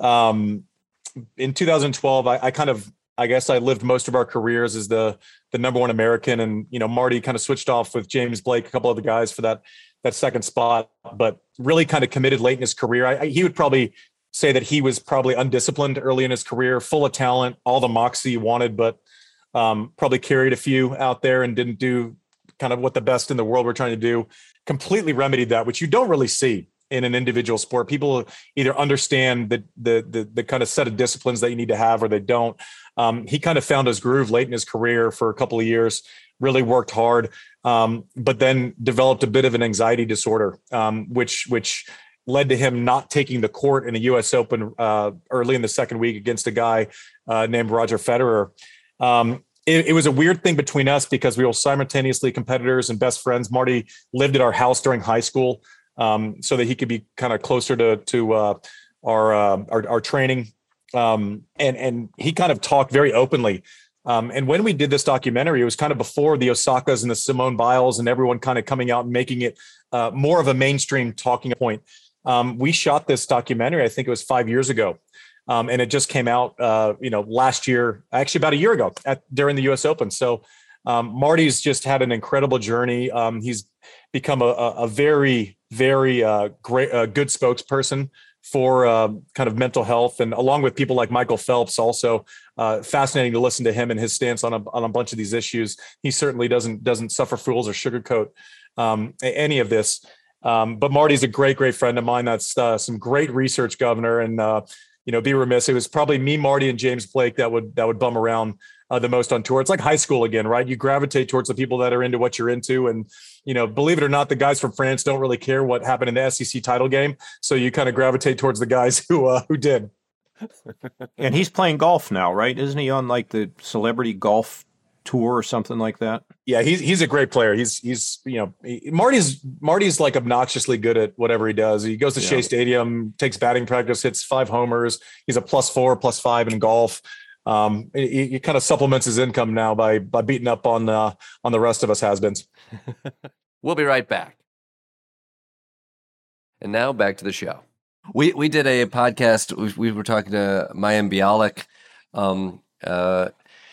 um, in two thousand twelve, I, I kind of I guess I lived most of our careers as the the number one American, and you know Marty kind of switched off with James Blake, a couple other guys for that that second spot, but really kind of committed late in his career. I, I, he would probably say that he was probably undisciplined early in his career, full of talent, all the moxie he wanted, but um, probably carried a few out there and didn't do kind of what the best in the world were trying to do. Completely remedied that, which you don't really see in an individual sport. People either understand the the the, the kind of set of disciplines that you need to have, or they don't. Um, he kind of found his groove late in his career for a couple of years, really worked hard, um, but then developed a bit of an anxiety disorder, um, which which led to him not taking the court in a U S Open uh, early in the second week against a guy uh, named Roger Federer. Um, it, it was a weird thing between us because we were simultaneously competitors and best friends. Marty lived at our house during high school um, so that he could be kind of closer to to uh, our, uh, our our training, um, and and he kind of talked very openly. Um, and when we did this documentary, it was kind of before the Osakas and the Simone Biles and everyone kind of coming out and making it uh, more of a mainstream talking point. Um, we shot this documentary, I think it was five years ago. Um, and it just came out, uh, you know, last year, actually about a year ago at, during the U S Open. So um, Marty's just had an incredible journey. Um, he's become a, a, a very, very uh, great, uh, good spokesperson for uh, kind of mental health. And along with people like Michael Phelps, also uh, fascinating to listen to him and his stance on a, on a bunch of these issues. He certainly doesn't, doesn't suffer fools or sugarcoat um, any of this. Um, but Marty's a great, great friend of mine. That's uh, some great research governor, and uh, you know, be remiss. It was probably me, Marty, and James Blake that would that would bum around uh, the most on tour. It's like high school again, right? You gravitate towards the people that are into what you're into, and you know, believe it or not, the guys from France don't really care what happened in the S E C title game, so you kind of gravitate towards the guys who uh, who did. And he's playing golf now, right? Isn't he on like the celebrity golf tour or something like that? Yeah, he's he's a great player. He's he's you know he, Marty's Marty's like obnoxiously good at whatever he does. He goes to Yeah. Shea Stadium, takes batting practice, hits five homers. He's a plus four, plus five in golf. Um, he, he kind of supplements his income now by by beating up on uh, on the rest of us has-beens. We'll be right back. And now back to the show. We we did a podcast. We, we were talking to Mayim Bialik, um, uh,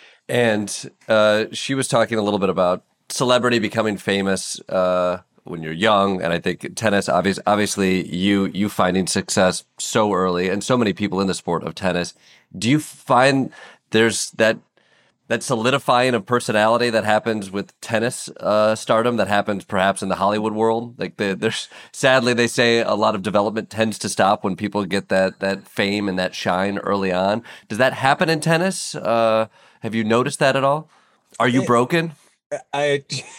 and uh, she was talking a little bit about celebrity becoming famous uh, when you're young. And I think tennis, obvious, obviously, you you finding success so early, and so many people in the sport of tennis. Do you find there's that that solidifying of personality that happens with tennis uh, stardom that happens perhaps in the Hollywood world? Like the, there's sadly they say a lot of development tends to stop when people get that that fame and that shine early on. Does that happen in tennis? Uh, have you noticed that at all? Are you broken? I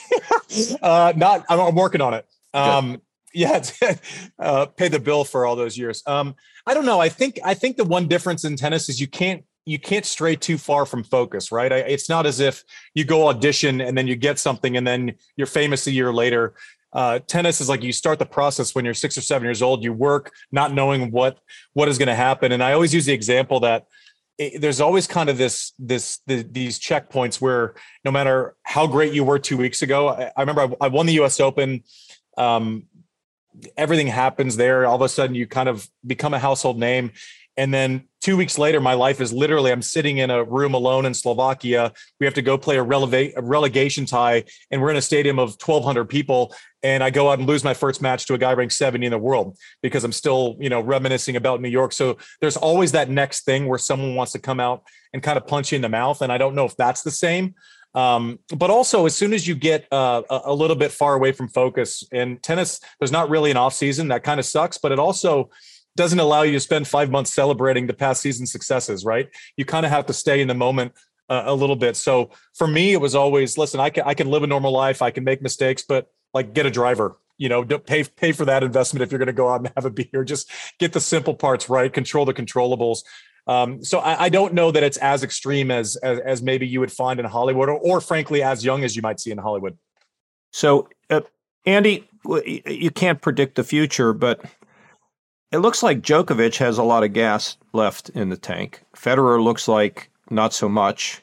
uh, not. I'm, I'm working on it. Um, yeah, uh, pay the bill for all those years. Um, I don't know. I think I think the one difference in tennis is you can't you can't stray too far from focus, right? I, it's not as if you go audition and then you get something and then you're famous a year later. Uh, tennis is like you start the process when you're six or seven years old. You work not knowing what what is going to happen. And I always use the example that it, there's always kind of this this the, these checkpoints where no matter how great you were two weeks ago, I, I remember I, I won the U S Open. Um, everything happens there. All of a sudden, you kind of become a household name. And then two weeks later, my life is literally, I'm sitting in a room alone in Slovakia. We have to go play a, releva- a relegation tie, and we're in a stadium of twelve hundred people. And I go out and lose my first match to a guy ranked seventy in the world because I'm still, you know, reminiscing about New York. So there's always that next thing where someone wants to come out and kind of punch you in the mouth. And I don't know if that's the same. Um, but also, as soon as you get uh, a, a little bit far away from focus, and tennis, there's not really an off season. That kind of sucks, but it also doesn't allow you to spend five months celebrating the past season successes, right? You kind of have to stay in the moment uh, a little bit. So for me, it was always, listen, I can, I can live a normal life. I can make mistakes, but like get a driver, you know, don't pay, pay for that investment. If you're going to go out and have a beer, just get the simple parts right. Control the controllables. Um, so I, I don't know that it's as extreme as, as, as maybe you would find in Hollywood, or, or frankly, as young as you might see in Hollywood. So uh, Andy, w- you can't predict the future, but it looks like Djokovic has a lot of gas left in the tank. Federer looks like not so much.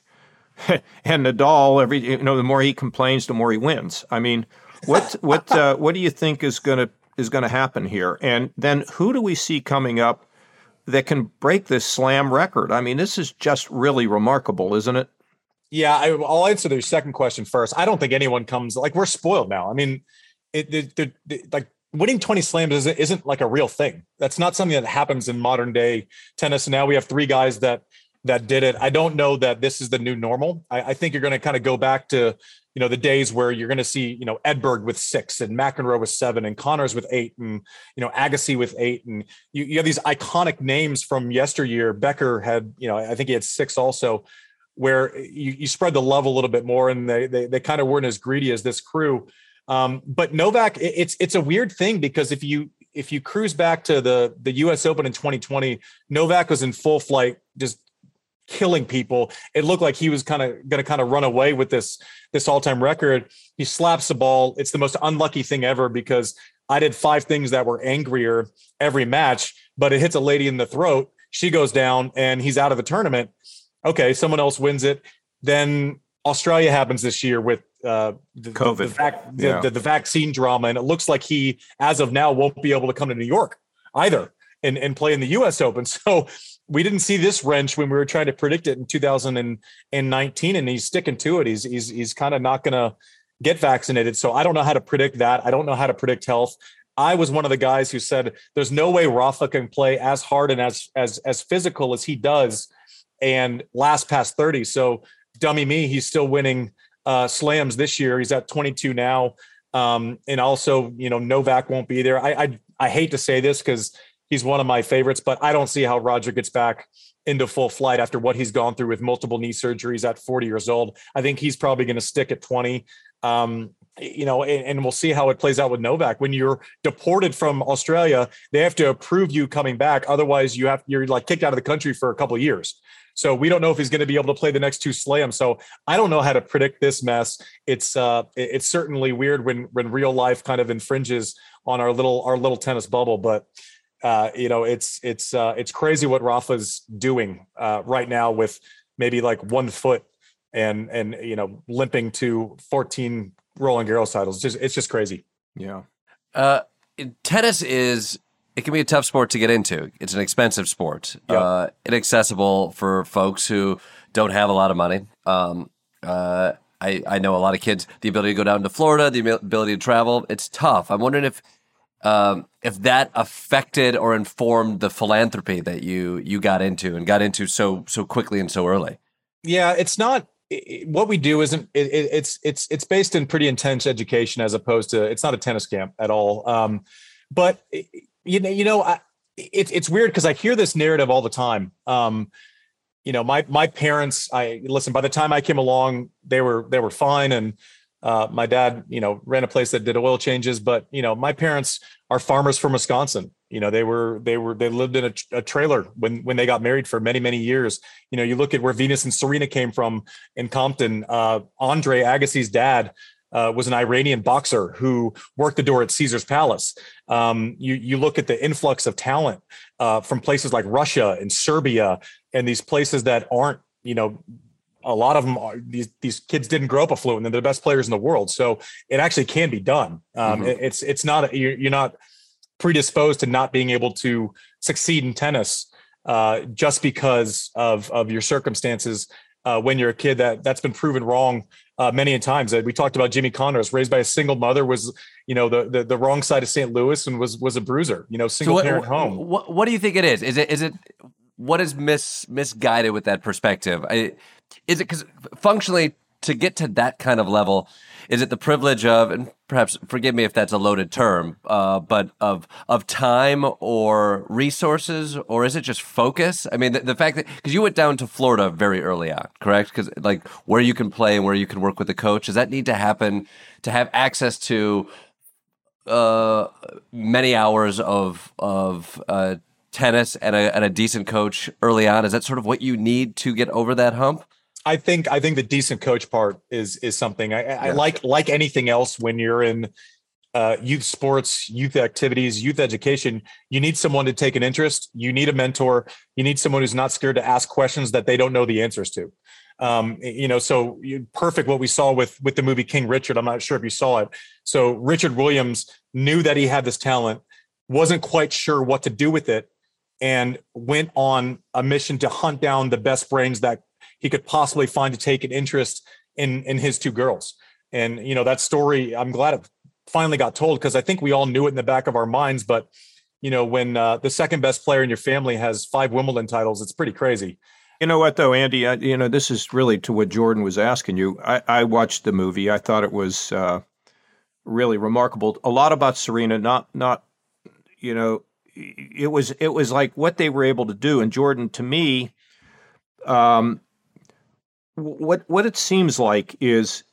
And Nadal, every you know, the more he complains, the more he wins. I mean, what what uh, what do you think is gonna is gonna happen here? And then who do we see coming up that can break this slam record? I mean, this is just really remarkable, isn't it? Yeah, I, I'll answer the second question first. I don't think anyone comes like we're spoiled now. I mean, it, it, it, it like winning twenty slams isn't, isn't like a real thing. That's not something that happens in modern day tennis. And now we have three guys that that did it. I don't know that this is the new normal. I, I think you're going to kind of go back to, you know, the days where you're going to see, you know, Edberg with six and McEnroe with seven and Connors with eight and, you know, Agassi with eight. And you, you have these iconic names from yesteryear. Becker had, you know, I think he had six also, where you, you spread the love a little bit more and they, they, they kind of weren't as greedy as this crew. Um, but Novak, it, it's, it's a weird thing because if you, if you cruise back to the, the U S Open in twenty twenty, Novak was in full flight, just killing people. It looked like he was kind of going to kind of run away with this, this all-time record. He slaps the ball. It's the most unlucky thing ever because I did five things that were angrier every match, but it hits a lady in the throat. She goes down and he's out of the tournament. Okay. Someone else wins it. Then Australia happens this year with uh, the, COVID, the, the, vac- yeah. the, the, the vaccine drama. And it looks like he, as of now, won't be able to come to New York either and, and play in the U S Open. So we didn't see this wrench when we were trying to predict it in two thousand nineteen, and he's sticking to it. He's he's he's kind of not going to get vaccinated. So I don't know how to predict that. I don't know how to predict health. I was one of the guys who said there's no way Rafa can play as hard and as as as physical as he does and last past thirty. So dummy me, he's still winning uh, slams this year. He's at twenty-two now, um, and also you know Novak won't be there. I I, I hate to say this because he's one of my favorites, but I don't see how Roger gets back into full flight after what he's gone through with multiple knee surgeries at forty years old. I think he's probably going to stick at twenty. Um, you know, and, and we'll see how it plays out with Novak. When you're deported from Australia, they have to approve you coming back. Otherwise, you have you're like kicked out of the country for a couple of years. So we don't know if he's going to be able to play the next two slams. So I don't know how to predict this mess. It's uh, it's certainly weird when when real life kind of infringes on our little our little tennis bubble, but. Uh, you know, it's it's uh, it's crazy what Rafa's doing uh, right now with maybe like one foot and and you know limping to fourteen Roland Garros titles. It's just it's just crazy. Yeah. Uh, tennis is it can be a tough sport to get into. It's an expensive sport, Yep. uh, inaccessible for folks who don't have a lot of money. Um, uh, I I know a lot of kids. The ability to go down to Florida, the ability to travel, it's tough. I'm wondering if. Um, if that affected or informed the philanthropy that you you got into and got into so so quickly and so early. Yeah, it's not it, what we do isn't it, it, it's it's it's based in pretty intense education as opposed to it's not a tennis camp at all. Um, but you know you know I, it's it's weird because I hear this narrative all the time. Um, you know my my parents. I listen. By the time I came along, they were they were fine and. Uh, my dad, you know, ran a place that did oil changes, but you know, my parents are farmers from Wisconsin. You know, they were they were they lived in a, a trailer when when they got married for many many years. You know, you look at where Venus and Serena came from in Compton. Uh, Andre Agassi's dad uh, was an Iranian boxer who worked the door at Caesar's Palace. Um, you you look at the influx of talent uh, from places like Russia and Serbia and these places that aren't, you know. A lot of them are these, these kids didn't grow up affluent and they're the best players in the world. So it actually can be done. Um, Mm-hmm. it, it's, it's not, you're, you're not predisposed to not being able to succeed in tennis uh, just because of, of your circumstances. Uh, when you're a kid that that's been proven wrong uh, many times. Uh, we talked about Jimmy Connors, raised by a single mother, was, you know, the, the, the wrong side of Saint Louis and was, was a bruiser, you know, single so what, parent home. What, what do you think it is? Is it is it what is mis misguided with that perspective? I, is it because functionally to get to that kind of level, is it the privilege of, and perhaps forgive me if that's a loaded term, uh, but of of time or resources, or is it just focus? I mean, the, the fact that because you went down to Florida very early on, correct? Because like where you can play and where you can work with the coach, does that need to happen to have access to uh, many hours of of uh, tennis and a, and a decent coach early on? Is that sort of what you need to get over that hump? I think I think the decent coach part is is something I, I like like anything else when you're in uh, youth sports, youth activities, youth education, you need someone to take an interest. You need a mentor. You need someone who's not scared to ask questions that they don't know the answers to. Um, you know, so you, perfect what we saw with with the movie King Richard. I'm not sure if you saw it. So Richard Williams knew that he had this talent, wasn't quite sure what to do with it, and went on a mission to hunt down the best brains that he could possibly find to take an interest in in his two girls. And, you know, that story, I'm glad it finally got told, because I think we all knew it in the back of our minds. But, you know, when uh, the second best player in your family has five Wimbledon titles, it's pretty crazy. You know what, though, Andy, I, you know, this is really to what Jordan was asking you. I, I watched the movie. I thought it was uh, really remarkable. A lot about Serena, not, not, you know, it was, it was like what they were able to do. And Jordan, to me, um, what, what it seems like is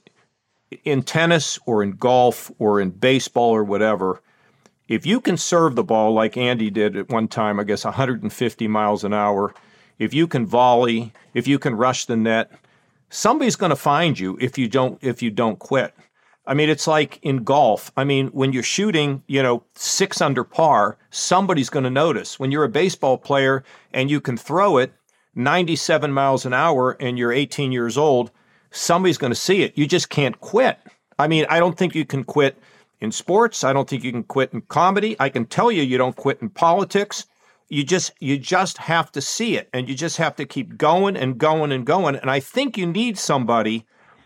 in tennis or in golf or in baseball or whatever, if you can serve the ball like Andy did at one time, I guess one hundred fifty miles an hour, if you can volley, if you can rush the net, somebody's going to find you if you don't if you don't quit. I mean, it's like in golf. I mean, when you're shooting, you know, six under par, somebody's going to notice. When you're a baseball player and you can throw it ninety-seven miles an hour and you're eighteen years old, somebody's going to see it. You just can't quit. I mean, I don't think you can quit in sports. I don't think you can quit in comedy. I can tell you you don't quit in politics. You just you just have to see it, and you just have to keep going and going and going. And I think you need somebody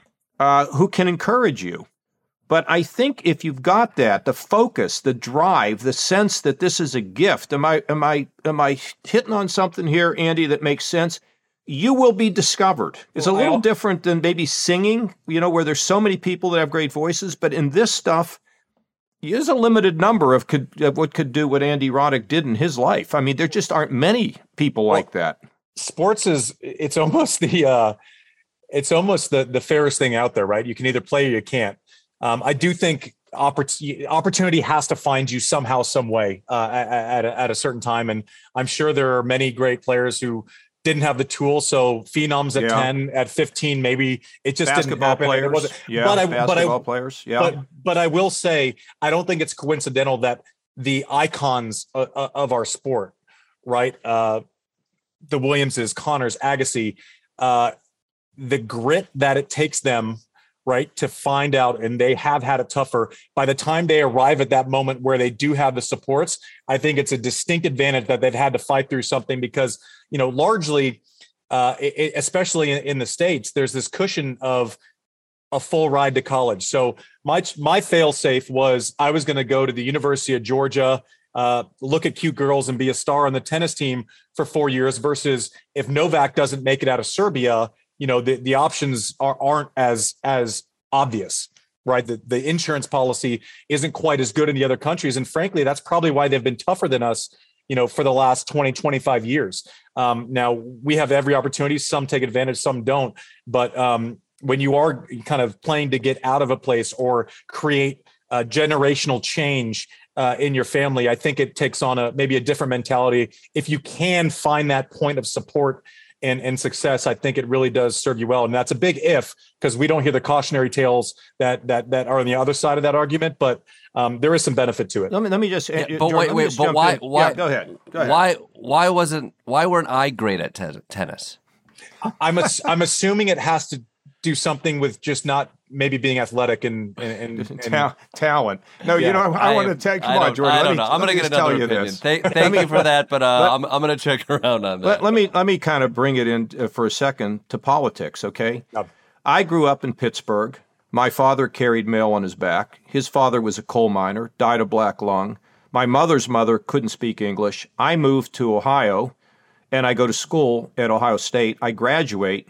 uh, who can encourage you. But I think if you've got that, the focus, the drive, the sense that this is a gift, am I am I am I hitting on something here, Andy, that makes sense? You will be discovered. It's well, a little different than maybe singing, you know, where there's so many people that have great voices. But in this stuff, there's a limited number of, could, of what could do what Andy Roddick did in his life. I mean, there just aren't many people well, like that. Sports is, it's almost the, uh, it's almost the, the fairest thing out there, right? You can either play or you can't. Um, I do think oppor- opportunity has to find you somehow, some way uh, at, at, a, at a certain time. And I'm sure there are many great players who didn't have the tool. So phenoms at yeah. ten, at fifteen, maybe it just basketball didn't happen. Players. It wasn't, yeah, but I, basketball but I, players. Yeah. But, but I will say, I don't think it's coincidental that the icons of, of our sport, right? Uh, the Williamses, Connors, Agassi, uh, the grit that it takes them, right, to find out, and they have had it tougher. By the time they arrive at that moment where they do have the supports, I think it's a distinct advantage that they've had to fight through something because, you know, largely, uh, it, especially in, in the States, there's this cushion of a full ride to college. So my my fail safe was I was going to go to the University of Georgia, uh, look at cute girls and be a star on the tennis team for four years versus if Novak doesn't make it out of Serbia, you know, the, the options are, aren't as as obvious, right? The, the insurance policy isn't quite as good in the other countries. And frankly, that's probably why they've been tougher than us, you know, for the last twenty, twenty-five years. Um, now, we have every opportunity. Some take advantage, some don't. But um, when you are kind of playing to get out of a place or create a generational change uh, in your family, I think it takes on a maybe a different mentality. If you can find that point of support And, and success, I think it really does serve you well. And that's a big if, because we don't hear the cautionary tales that that that are on the other side of that argument, but um, there is some benefit to it. Let me let me just yeah, uh, but Jordan, wait, wait, just but why in. why yeah, go ahead. Go ahead. Why why wasn't why weren't I great at te- tennis? I'm ass- I'm assuming it has to do something with just not maybe being athletic and and, and, and Ta- talent. No, yeah, you know, I, I, I want to take. Come on, Jordan. I don't me, know. I'm going to get another opinion. Th- thank you for that, but uh, let, I'm I'm going to check around on that. Let, let me let me kind of bring it in uh, for a second to politics. Okay, yep. I grew up in Pittsburgh. My father carried mail on his back. His father was a coal miner, died of black lung. My mother's mother couldn't speak English. I moved to Ohio, and I go to school at Ohio State. I graduate.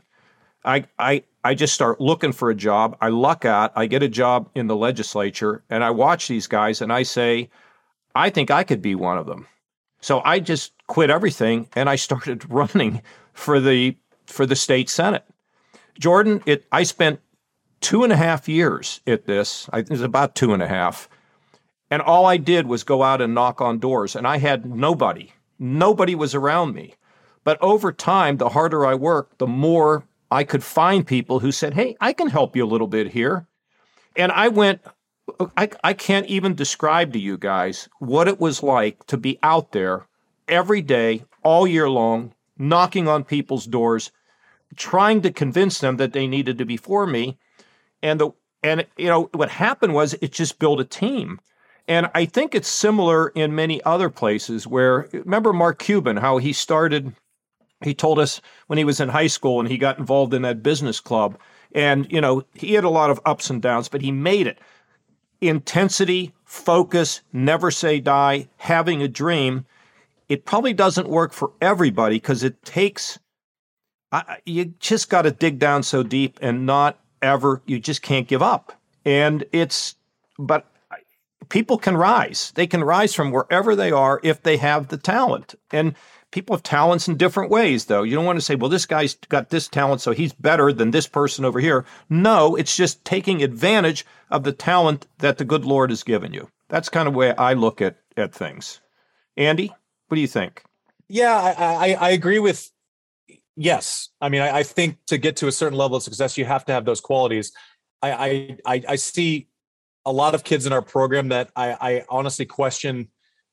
I I. I just start looking for a job. I luck out. I get a job in the legislature, and I watch these guys, and I say, I think I could be one of them. So I just quit everything, and I started running for the for the state senate. Jordan, it I spent two and a half years at this. I, it was about two and a half, and all I did was go out and knock on doors, and I had nobody. Nobody was around me. But over time, the harder I worked, the more I could find people who said, hey, I can help you a little bit here. And I went I, I can't even describe to you guys what it was like to be out there every day, all year long, knocking on people's doors, trying to convince them that they needed to be for me. And the and you know what happened was it just built a team. And I think it's similar in many other places where, remember Mark Cuban, how he started, he told us when he was in high school and he got involved in that business club. And, you know, he had a lot of ups and downs, but he made it. Intensity, focus, never say die, having a dream. It probably doesn't work for everybody because it takes, I, you just got to dig down so deep and not ever, you just can't give up. And it's, but people can rise. They can rise from wherever they are if they have the talent. And people have talents in different ways, though. You don't want to say, well, this guy's got this talent, so he's better than this person over here. No, it's just taking advantage of the talent that the good Lord has given you. That's kind of the way I look at, at things. Andy, what do you think? Yeah, I, I, I agree with, yes. I mean, I, I think to get to a certain level of success, you have to have those qualities. I, I, I, I see a lot of kids in our program that I, I honestly question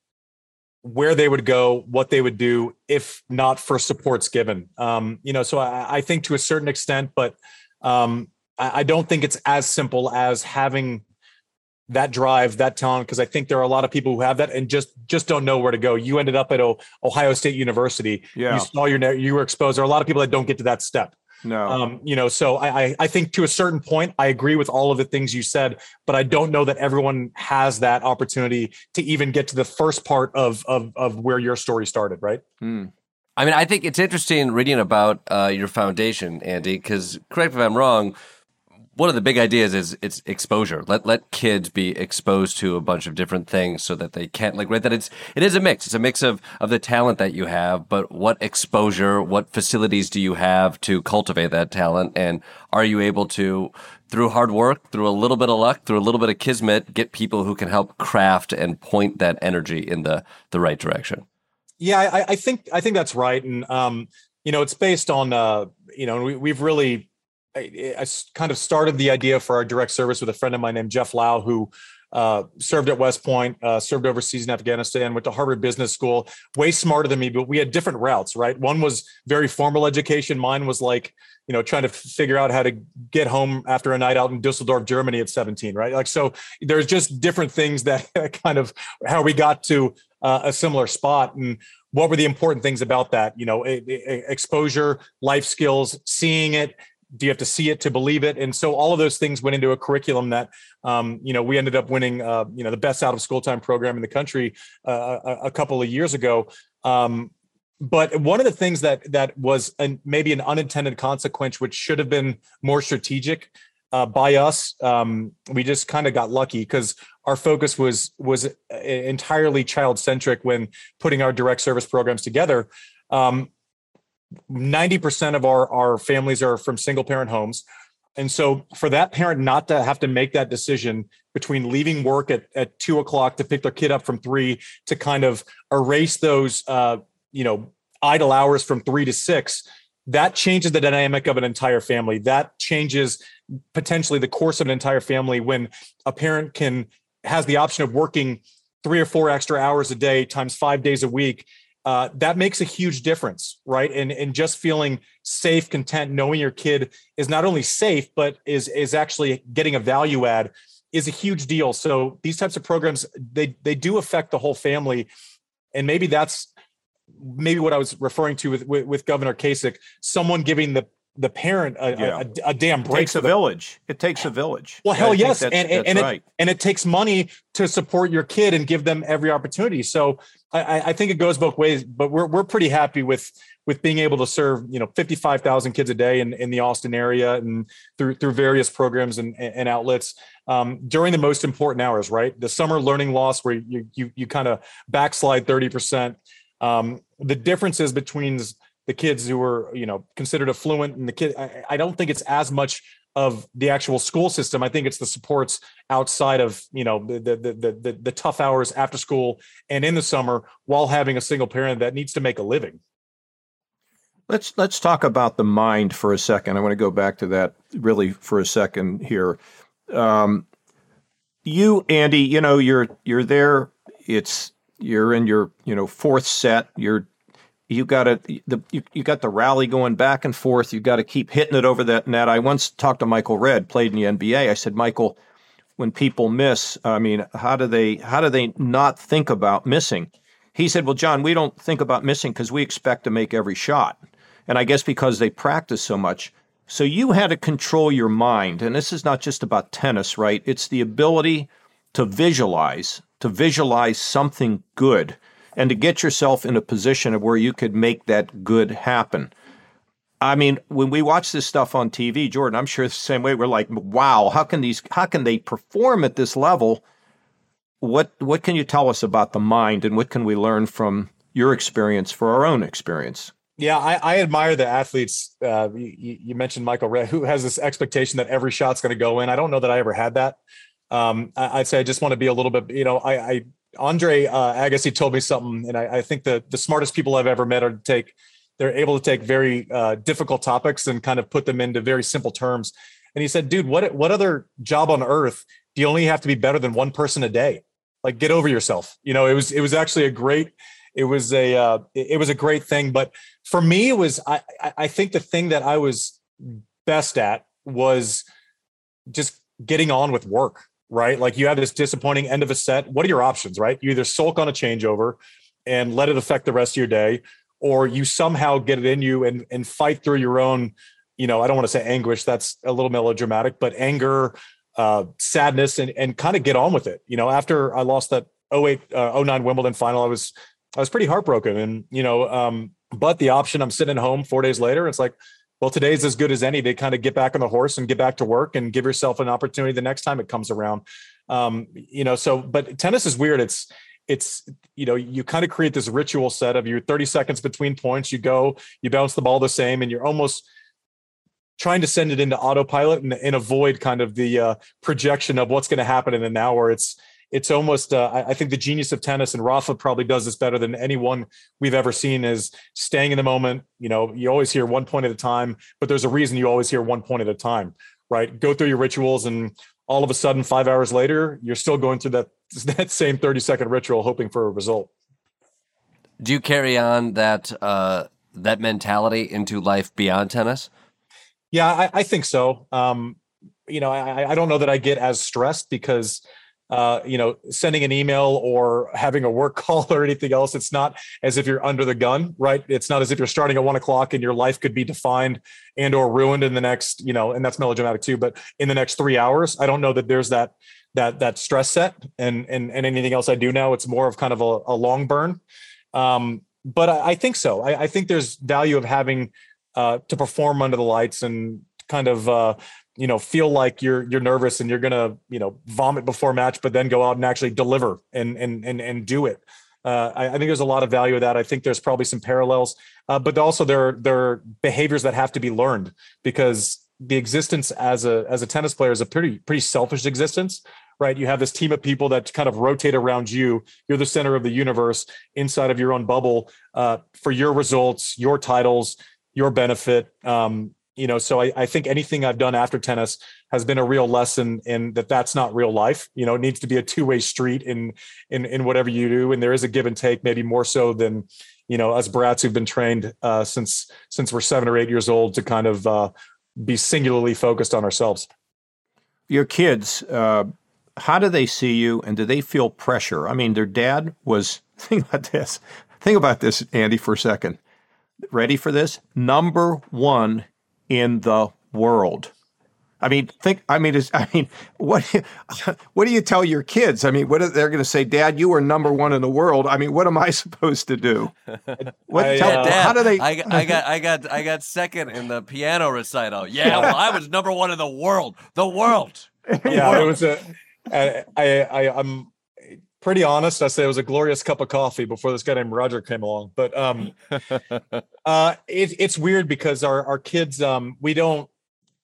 where they would go, what they would do if not for supports given. Um, you know, so I, I think to a certain extent, but um, I, I don't think it's as simple as having that drive, that talent, because I think there are a lot of people who have that and just just don't know where to go. You ended up at o- Ohio State University. Yeah. You saw your you were exposed. There are a lot of people that don't get to that step. No. Um, you know, so I, I I think to a certain point, I agree with all of the things you said, but I don't know that everyone has that opportunity to even get to the first part of of of where your story started, right? Hmm. I mean, I think it's interesting reading about uh, your foundation, Andy, because correct me if I'm wrong, one of the big ideas is it's exposure. Let let kids be exposed to a bunch of different things so that they can't like right that it's it is a mix. It's a mix of of the talent that you have, but what exposure, what facilities do you have to cultivate that talent, and are you able to, through hard work, through a little bit of luck, through a little bit of kismet, get people who can help craft and point that energy in the the right direction? Yeah, I, I think I think that's right, and um, you know, it's based on uh, you know, we, we've really. I, I kind of started the idea for our direct service with a friend of mine named Jeff Lau, who uh, served at West Point, uh, served overseas in Afghanistan, went to Harvard Business School, way smarter than me, but we had different routes, right? One was very formal education. Mine was like, you know, trying to figure out how to get home after a night out in Dusseldorf, Germany at seventeen, right? Like, so there's just different things that kind of how we got to uh, a similar spot. And what were the important things about that? You know, it, it, exposure, life skills, seeing it. Do you have to see it to believe it? And so all of those things went into a curriculum that, um, you know, we ended up winning, uh, you know, the best out of school time program in the country uh, a, a couple of years ago. Um, but one of the things that that was an, maybe an unintended consequence, which should have been more strategic uh, by us, um, we just kind of got lucky because our focus was was entirely child centric when putting our direct service programs together. Um, ninety percent of our, our families are from single parent homes. And so for that parent not to have to make that decision between leaving work at, at two o'clock to pick their kid up from three to kind of erase those, uh, you know, idle hours from three to six, that changes the dynamic of an entire family. That changes potentially the course of an entire family when a parent can has the option of working three or four extra hours a day times five days a week. Uh, that makes a huge difference, right? And and just feeling safe, content, knowing your kid is not only safe, but is is actually getting a value add is a huge deal. So these types of programs, they they do affect the whole family. And maybe that's maybe what I was referring to with with, with Governor Kasich, someone giving the the parent a, yeah. a, a damn break. It takes a the, village. It takes a village. Well, hell yes. That's, and and, that's and, right. it, and it takes money to support your kid and give them every opportunity. So I, I think it goes both ways, but we're we're pretty happy with with being able to serve, you know, fifty-five thousand kids a day in, in the Austin area and through through various programs and, and outlets um, during the most important hours, right? The summer learning loss where you you you kind of backslide thirty percent. Um, the differences between the kids who are, you know, considered affluent and the kid, I, I don't think it's as much of the actual school system. I think it's the supports outside of, you know, the, the, the, the, the tough hours after school and in the summer while having a single parent that needs to make a living. Let's, let's talk about the mind for a second. I want to go back to that really for a second here. Um, You, Andy, you know, you're you're there. It's you're in your you know fourth set. You're you got to the you, you got the rally going back and forth. You got to keep hitting it over that net. I once talked to Michael Redd, played in the N B A. I said, Michael, when people miss, I mean, how do they how do they not think about missing? He said, well, John, we don't think about missing because we expect to make every shot. And I guess because they practice so much. So you had to control your mind. And this is not just about tennis, right? It's the ability to visualize, to visualize something good and to get yourself in a position of where you could make that good happen. I mean, when we watch this stuff on T V, Jordan, I'm sure it's the same way. We're like, wow, how can these, how can they perform at this level? What, what can you tell us about the mind and what can we learn from your experience for our own experience? Yeah, I, I admire the athletes. Uh, you, you mentioned Michael Redd, who has this expectation that every shot's going to go in. I don't know that I ever had that. Um, I, I'd say I just want to be a little bit, you know, I, I Andre uh, Agassi told me something, and I, I think the the smartest people I've ever met are to take, they're able to take very uh, difficult topics and kind of put them into very simple terms. And he said, dude, what what other job on earth do you only have to be better than one person a day? Like, get over yourself. You know, it was it was actually a great. It was a uh, it was a great thing, but for me, it was I I think the thing that I was best at was just getting on with work, right? Like, you have this disappointing end of a set. What are your options, right? You either sulk on a changeover and let it affect the rest of your day, or you somehow get it in you and and fight through your own, you know, I don't want to say anguish, that's a little melodramatic, but anger, uh, sadness, and and kind of get on with it. You know, after I lost that oh eight, uh, oh nine Wimbledon final, I was I was pretty heartbroken. And, you know, um, but the option, I'm sitting at home four days later, it's like, well, today's as good as any to kind of get back on the horse and get back to work and give yourself an opportunity the next time it comes around. Um, you know, so, but tennis is weird. It's, it's, you know, you kind of create this ritual set of your thirty seconds between points, you go, you bounce the ball the same, and you're almost trying to send it into autopilot and, and avoid kind of the uh, projection of what's going to happen in an hour. It's, It's almost, uh, I think the genius of tennis, and Rafa probably does this better than anyone we've ever seen, is staying in the moment. You know, you always hear one point at a time, but there's a reason you always hear one point at a time, right? Go through your rituals, and all of a sudden, five hours later, you're still going through that, that same thirty second ritual, hoping for a result. Do you carry on that uh, that mentality into life beyond tennis? Yeah, I, I think so. Um, you know, I, I don't know that I get as stressed because Uh, you know, sending an email or having a work call or anything else, it's not as if you're under the gun, right? It's not as if you're starting at one o'clock and your life could be defined and or ruined in the next, you know, and that's melodramatic too, but in the next three hours, I don't know that there's that, that, that stress set and, and, and anything else I do now, it's more of kind of a, a long burn. Um, but I, I think so. I, I think there's value of having uh, to perform under the lights and kind of, uh, you know, feel like you're you're nervous and you're gonna, you know, vomit before match, but then go out and actually deliver and and and and do it. Uh, I, I think there's a lot of value of that. I think there's probably some parallels, uh, but also there there are behaviors that have to be learned, because the existence as a as a tennis player is a pretty pretty selfish existence, right? You have this team of people that kind of rotate around you. You're the center of the universe inside of your own bubble, uh, for your results, your titles, your benefit. Um, You know, so I, I think anything I've done after tennis has been a real lesson in that that's not real life. You know, it needs to be a two-way street in in in whatever you do, and there is a give and take, maybe more so than, you know, us brats who've been trained uh, since since we're seven or eight years old to kind of uh, be singularly focused on ourselves. Your kids, uh, how do they see you, and do they feel pressure? I mean, their dad was. Think about this. Think about this, Andy, for a second. Ready for this? Number one in the world. I mean, think. I mean, is I mean, what? What do you tell your kids? I mean, what are they're going to say? Dad, you are number one in the world. I mean, what am I supposed to do? What? I, tell, uh, Dad, how do they? I, I got, I got, I got second in the piano recital. Yeah, well, I was number one in the world. The world. Yeah, it was a. I, I, I I'm pretty honest. I say it was a glorious cup of coffee before this guy named Roger came along. But um, uh, it, it's weird because our our kids, um, we don't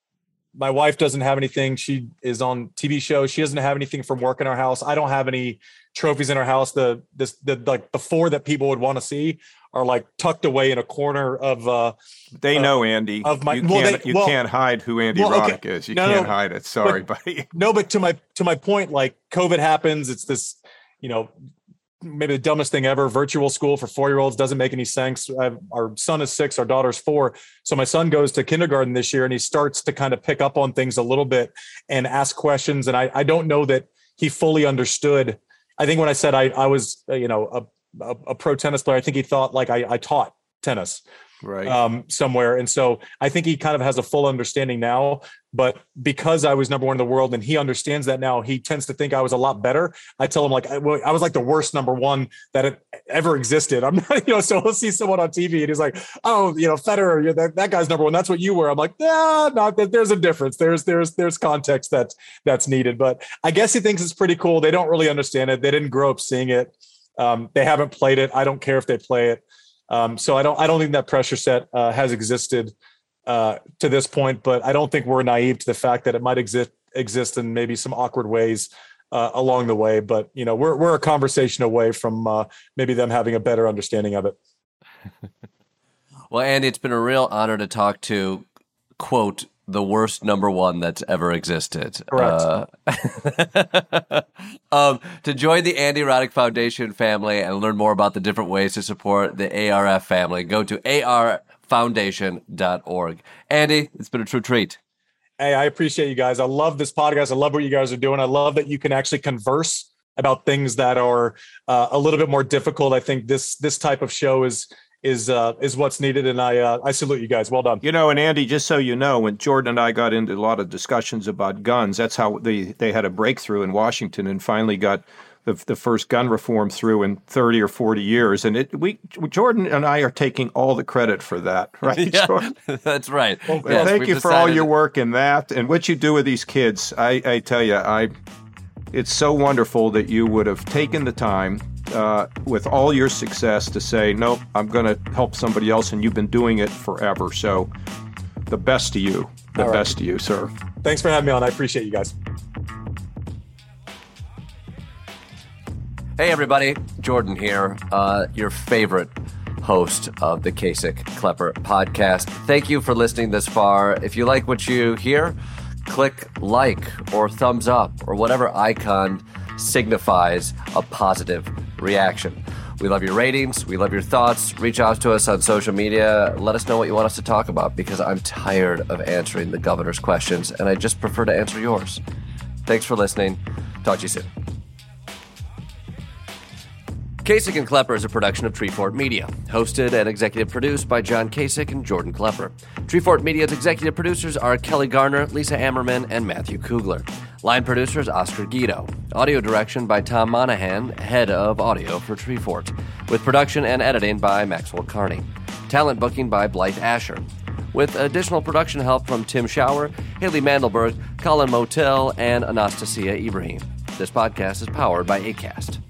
my wife doesn't have anything. She is on T V shows. She doesn't have anything from work in our house. I don't have any trophies in our house. The this the like the four that people would want to see are like tucked away in a corner of. Uh, they uh, know Andy. Of my, you well, can't they, you well, can't hide who Andy well, Roddick okay. is. You no, can't no, hide it. Sorry, but, buddy. No, but to my to my point, like COVID happens. It's this, you know, maybe the dumbest thing ever. Virtual school for four-year-olds doesn't make any sense. I have, our son is six, our daughter's four. So my son goes to kindergarten this year, and he starts to kind of pick up on things a little bit and ask questions. And I, I don't know that he fully understood. I think when I said I, I was, uh, you know, a, a, a pro tennis player, I think he thought like I, I taught tennis. Right. Um, somewhere. And so I think he kind of has a full understanding now, but because I was number one in the world and he understands that now, he tends to think I was a lot better. I tell him like, I, well, I was like the worst number one that it ever existed. I'm not, you know, so he'll see someone on T V and he's like, oh, you know, Federer, you're that, that guy's number one. That's what you were. I'm like, no, no, there's a difference. There's, there's, there's context that's, that's needed, but I guess he thinks it's pretty cool. They don't really understand it. They didn't grow up seeing it. Um, they haven't played it. I don't care if they play it. Um, so I don't, I don't think that pressure set uh, has existed uh, to this point, but I don't think we're naive to the fact that it might exist, exist in maybe some awkward ways uh, along the way. But, you know, we're, we're a conversation away from uh, maybe them having a better understanding of it. Well, Andy, it's been a real honor to talk to, quote, the worst number one that's ever existed. Correct. Uh, um, to join the Andy Roddick Foundation family and learn more about the different ways to support the A R F family, go to A R foundation dot org. Andy, it's been a true treat. Hey, I appreciate you guys. I love this podcast. I love what you guys are doing. I love that you can actually converse about things that are uh, a little bit more difficult. I think this this type of show is is uh, is what's needed, and I uh, I salute you guys. Well done. You know, and Andy, just so you know, when Jordan and I got into a lot of discussions about guns, that's how they, they had a breakthrough in Washington and finally got the the first gun reform through in thirty or forty years. And it we Jordan and I are taking all the credit for that, right? Yeah, Jordan? that's right. Well, Yes, thank we've you for all decided- your work in that and what you do with these kids. I, I tell you, I it's so wonderful that you would have taken the time uh, with all your success to say, nope, I'm going to help somebody else, and you've been doing it forever. So the best to you, the All right. best to you, sir. Thanks for having me on. I appreciate you guys. Hey, everybody. Jordan here, uh, your favorite host of the Kasich Klepper podcast. Thank you for listening this far. If you like what you hear, click like or thumbs up or whatever icon signifies a positive reaction. We love your ratings. We love your thoughts. Reach out to us on social media. Let us know what you want us to talk about, because I'm tired of answering the governor's questions and I just prefer to answer yours. Thanks for listening. Talk to you soon. Kasich and Klepper is a production of Treefort Media, hosted and executive produced by John Kasich and Jordan Klepper. Treefort Media's executive producers are Kelly Garner, Lisa Ammerman, and Matthew Kugler. Line producers Oscar Guido. Audio direction by Tom Monahan, head of audio for Treefort, with production and editing by Maxwell Carney. Talent booking by Blythe Asher, with additional production help from Tim Schauer, Haley Mandelberg, Colin Motel, and Anastasia Ibrahim. This podcast is powered by Acast.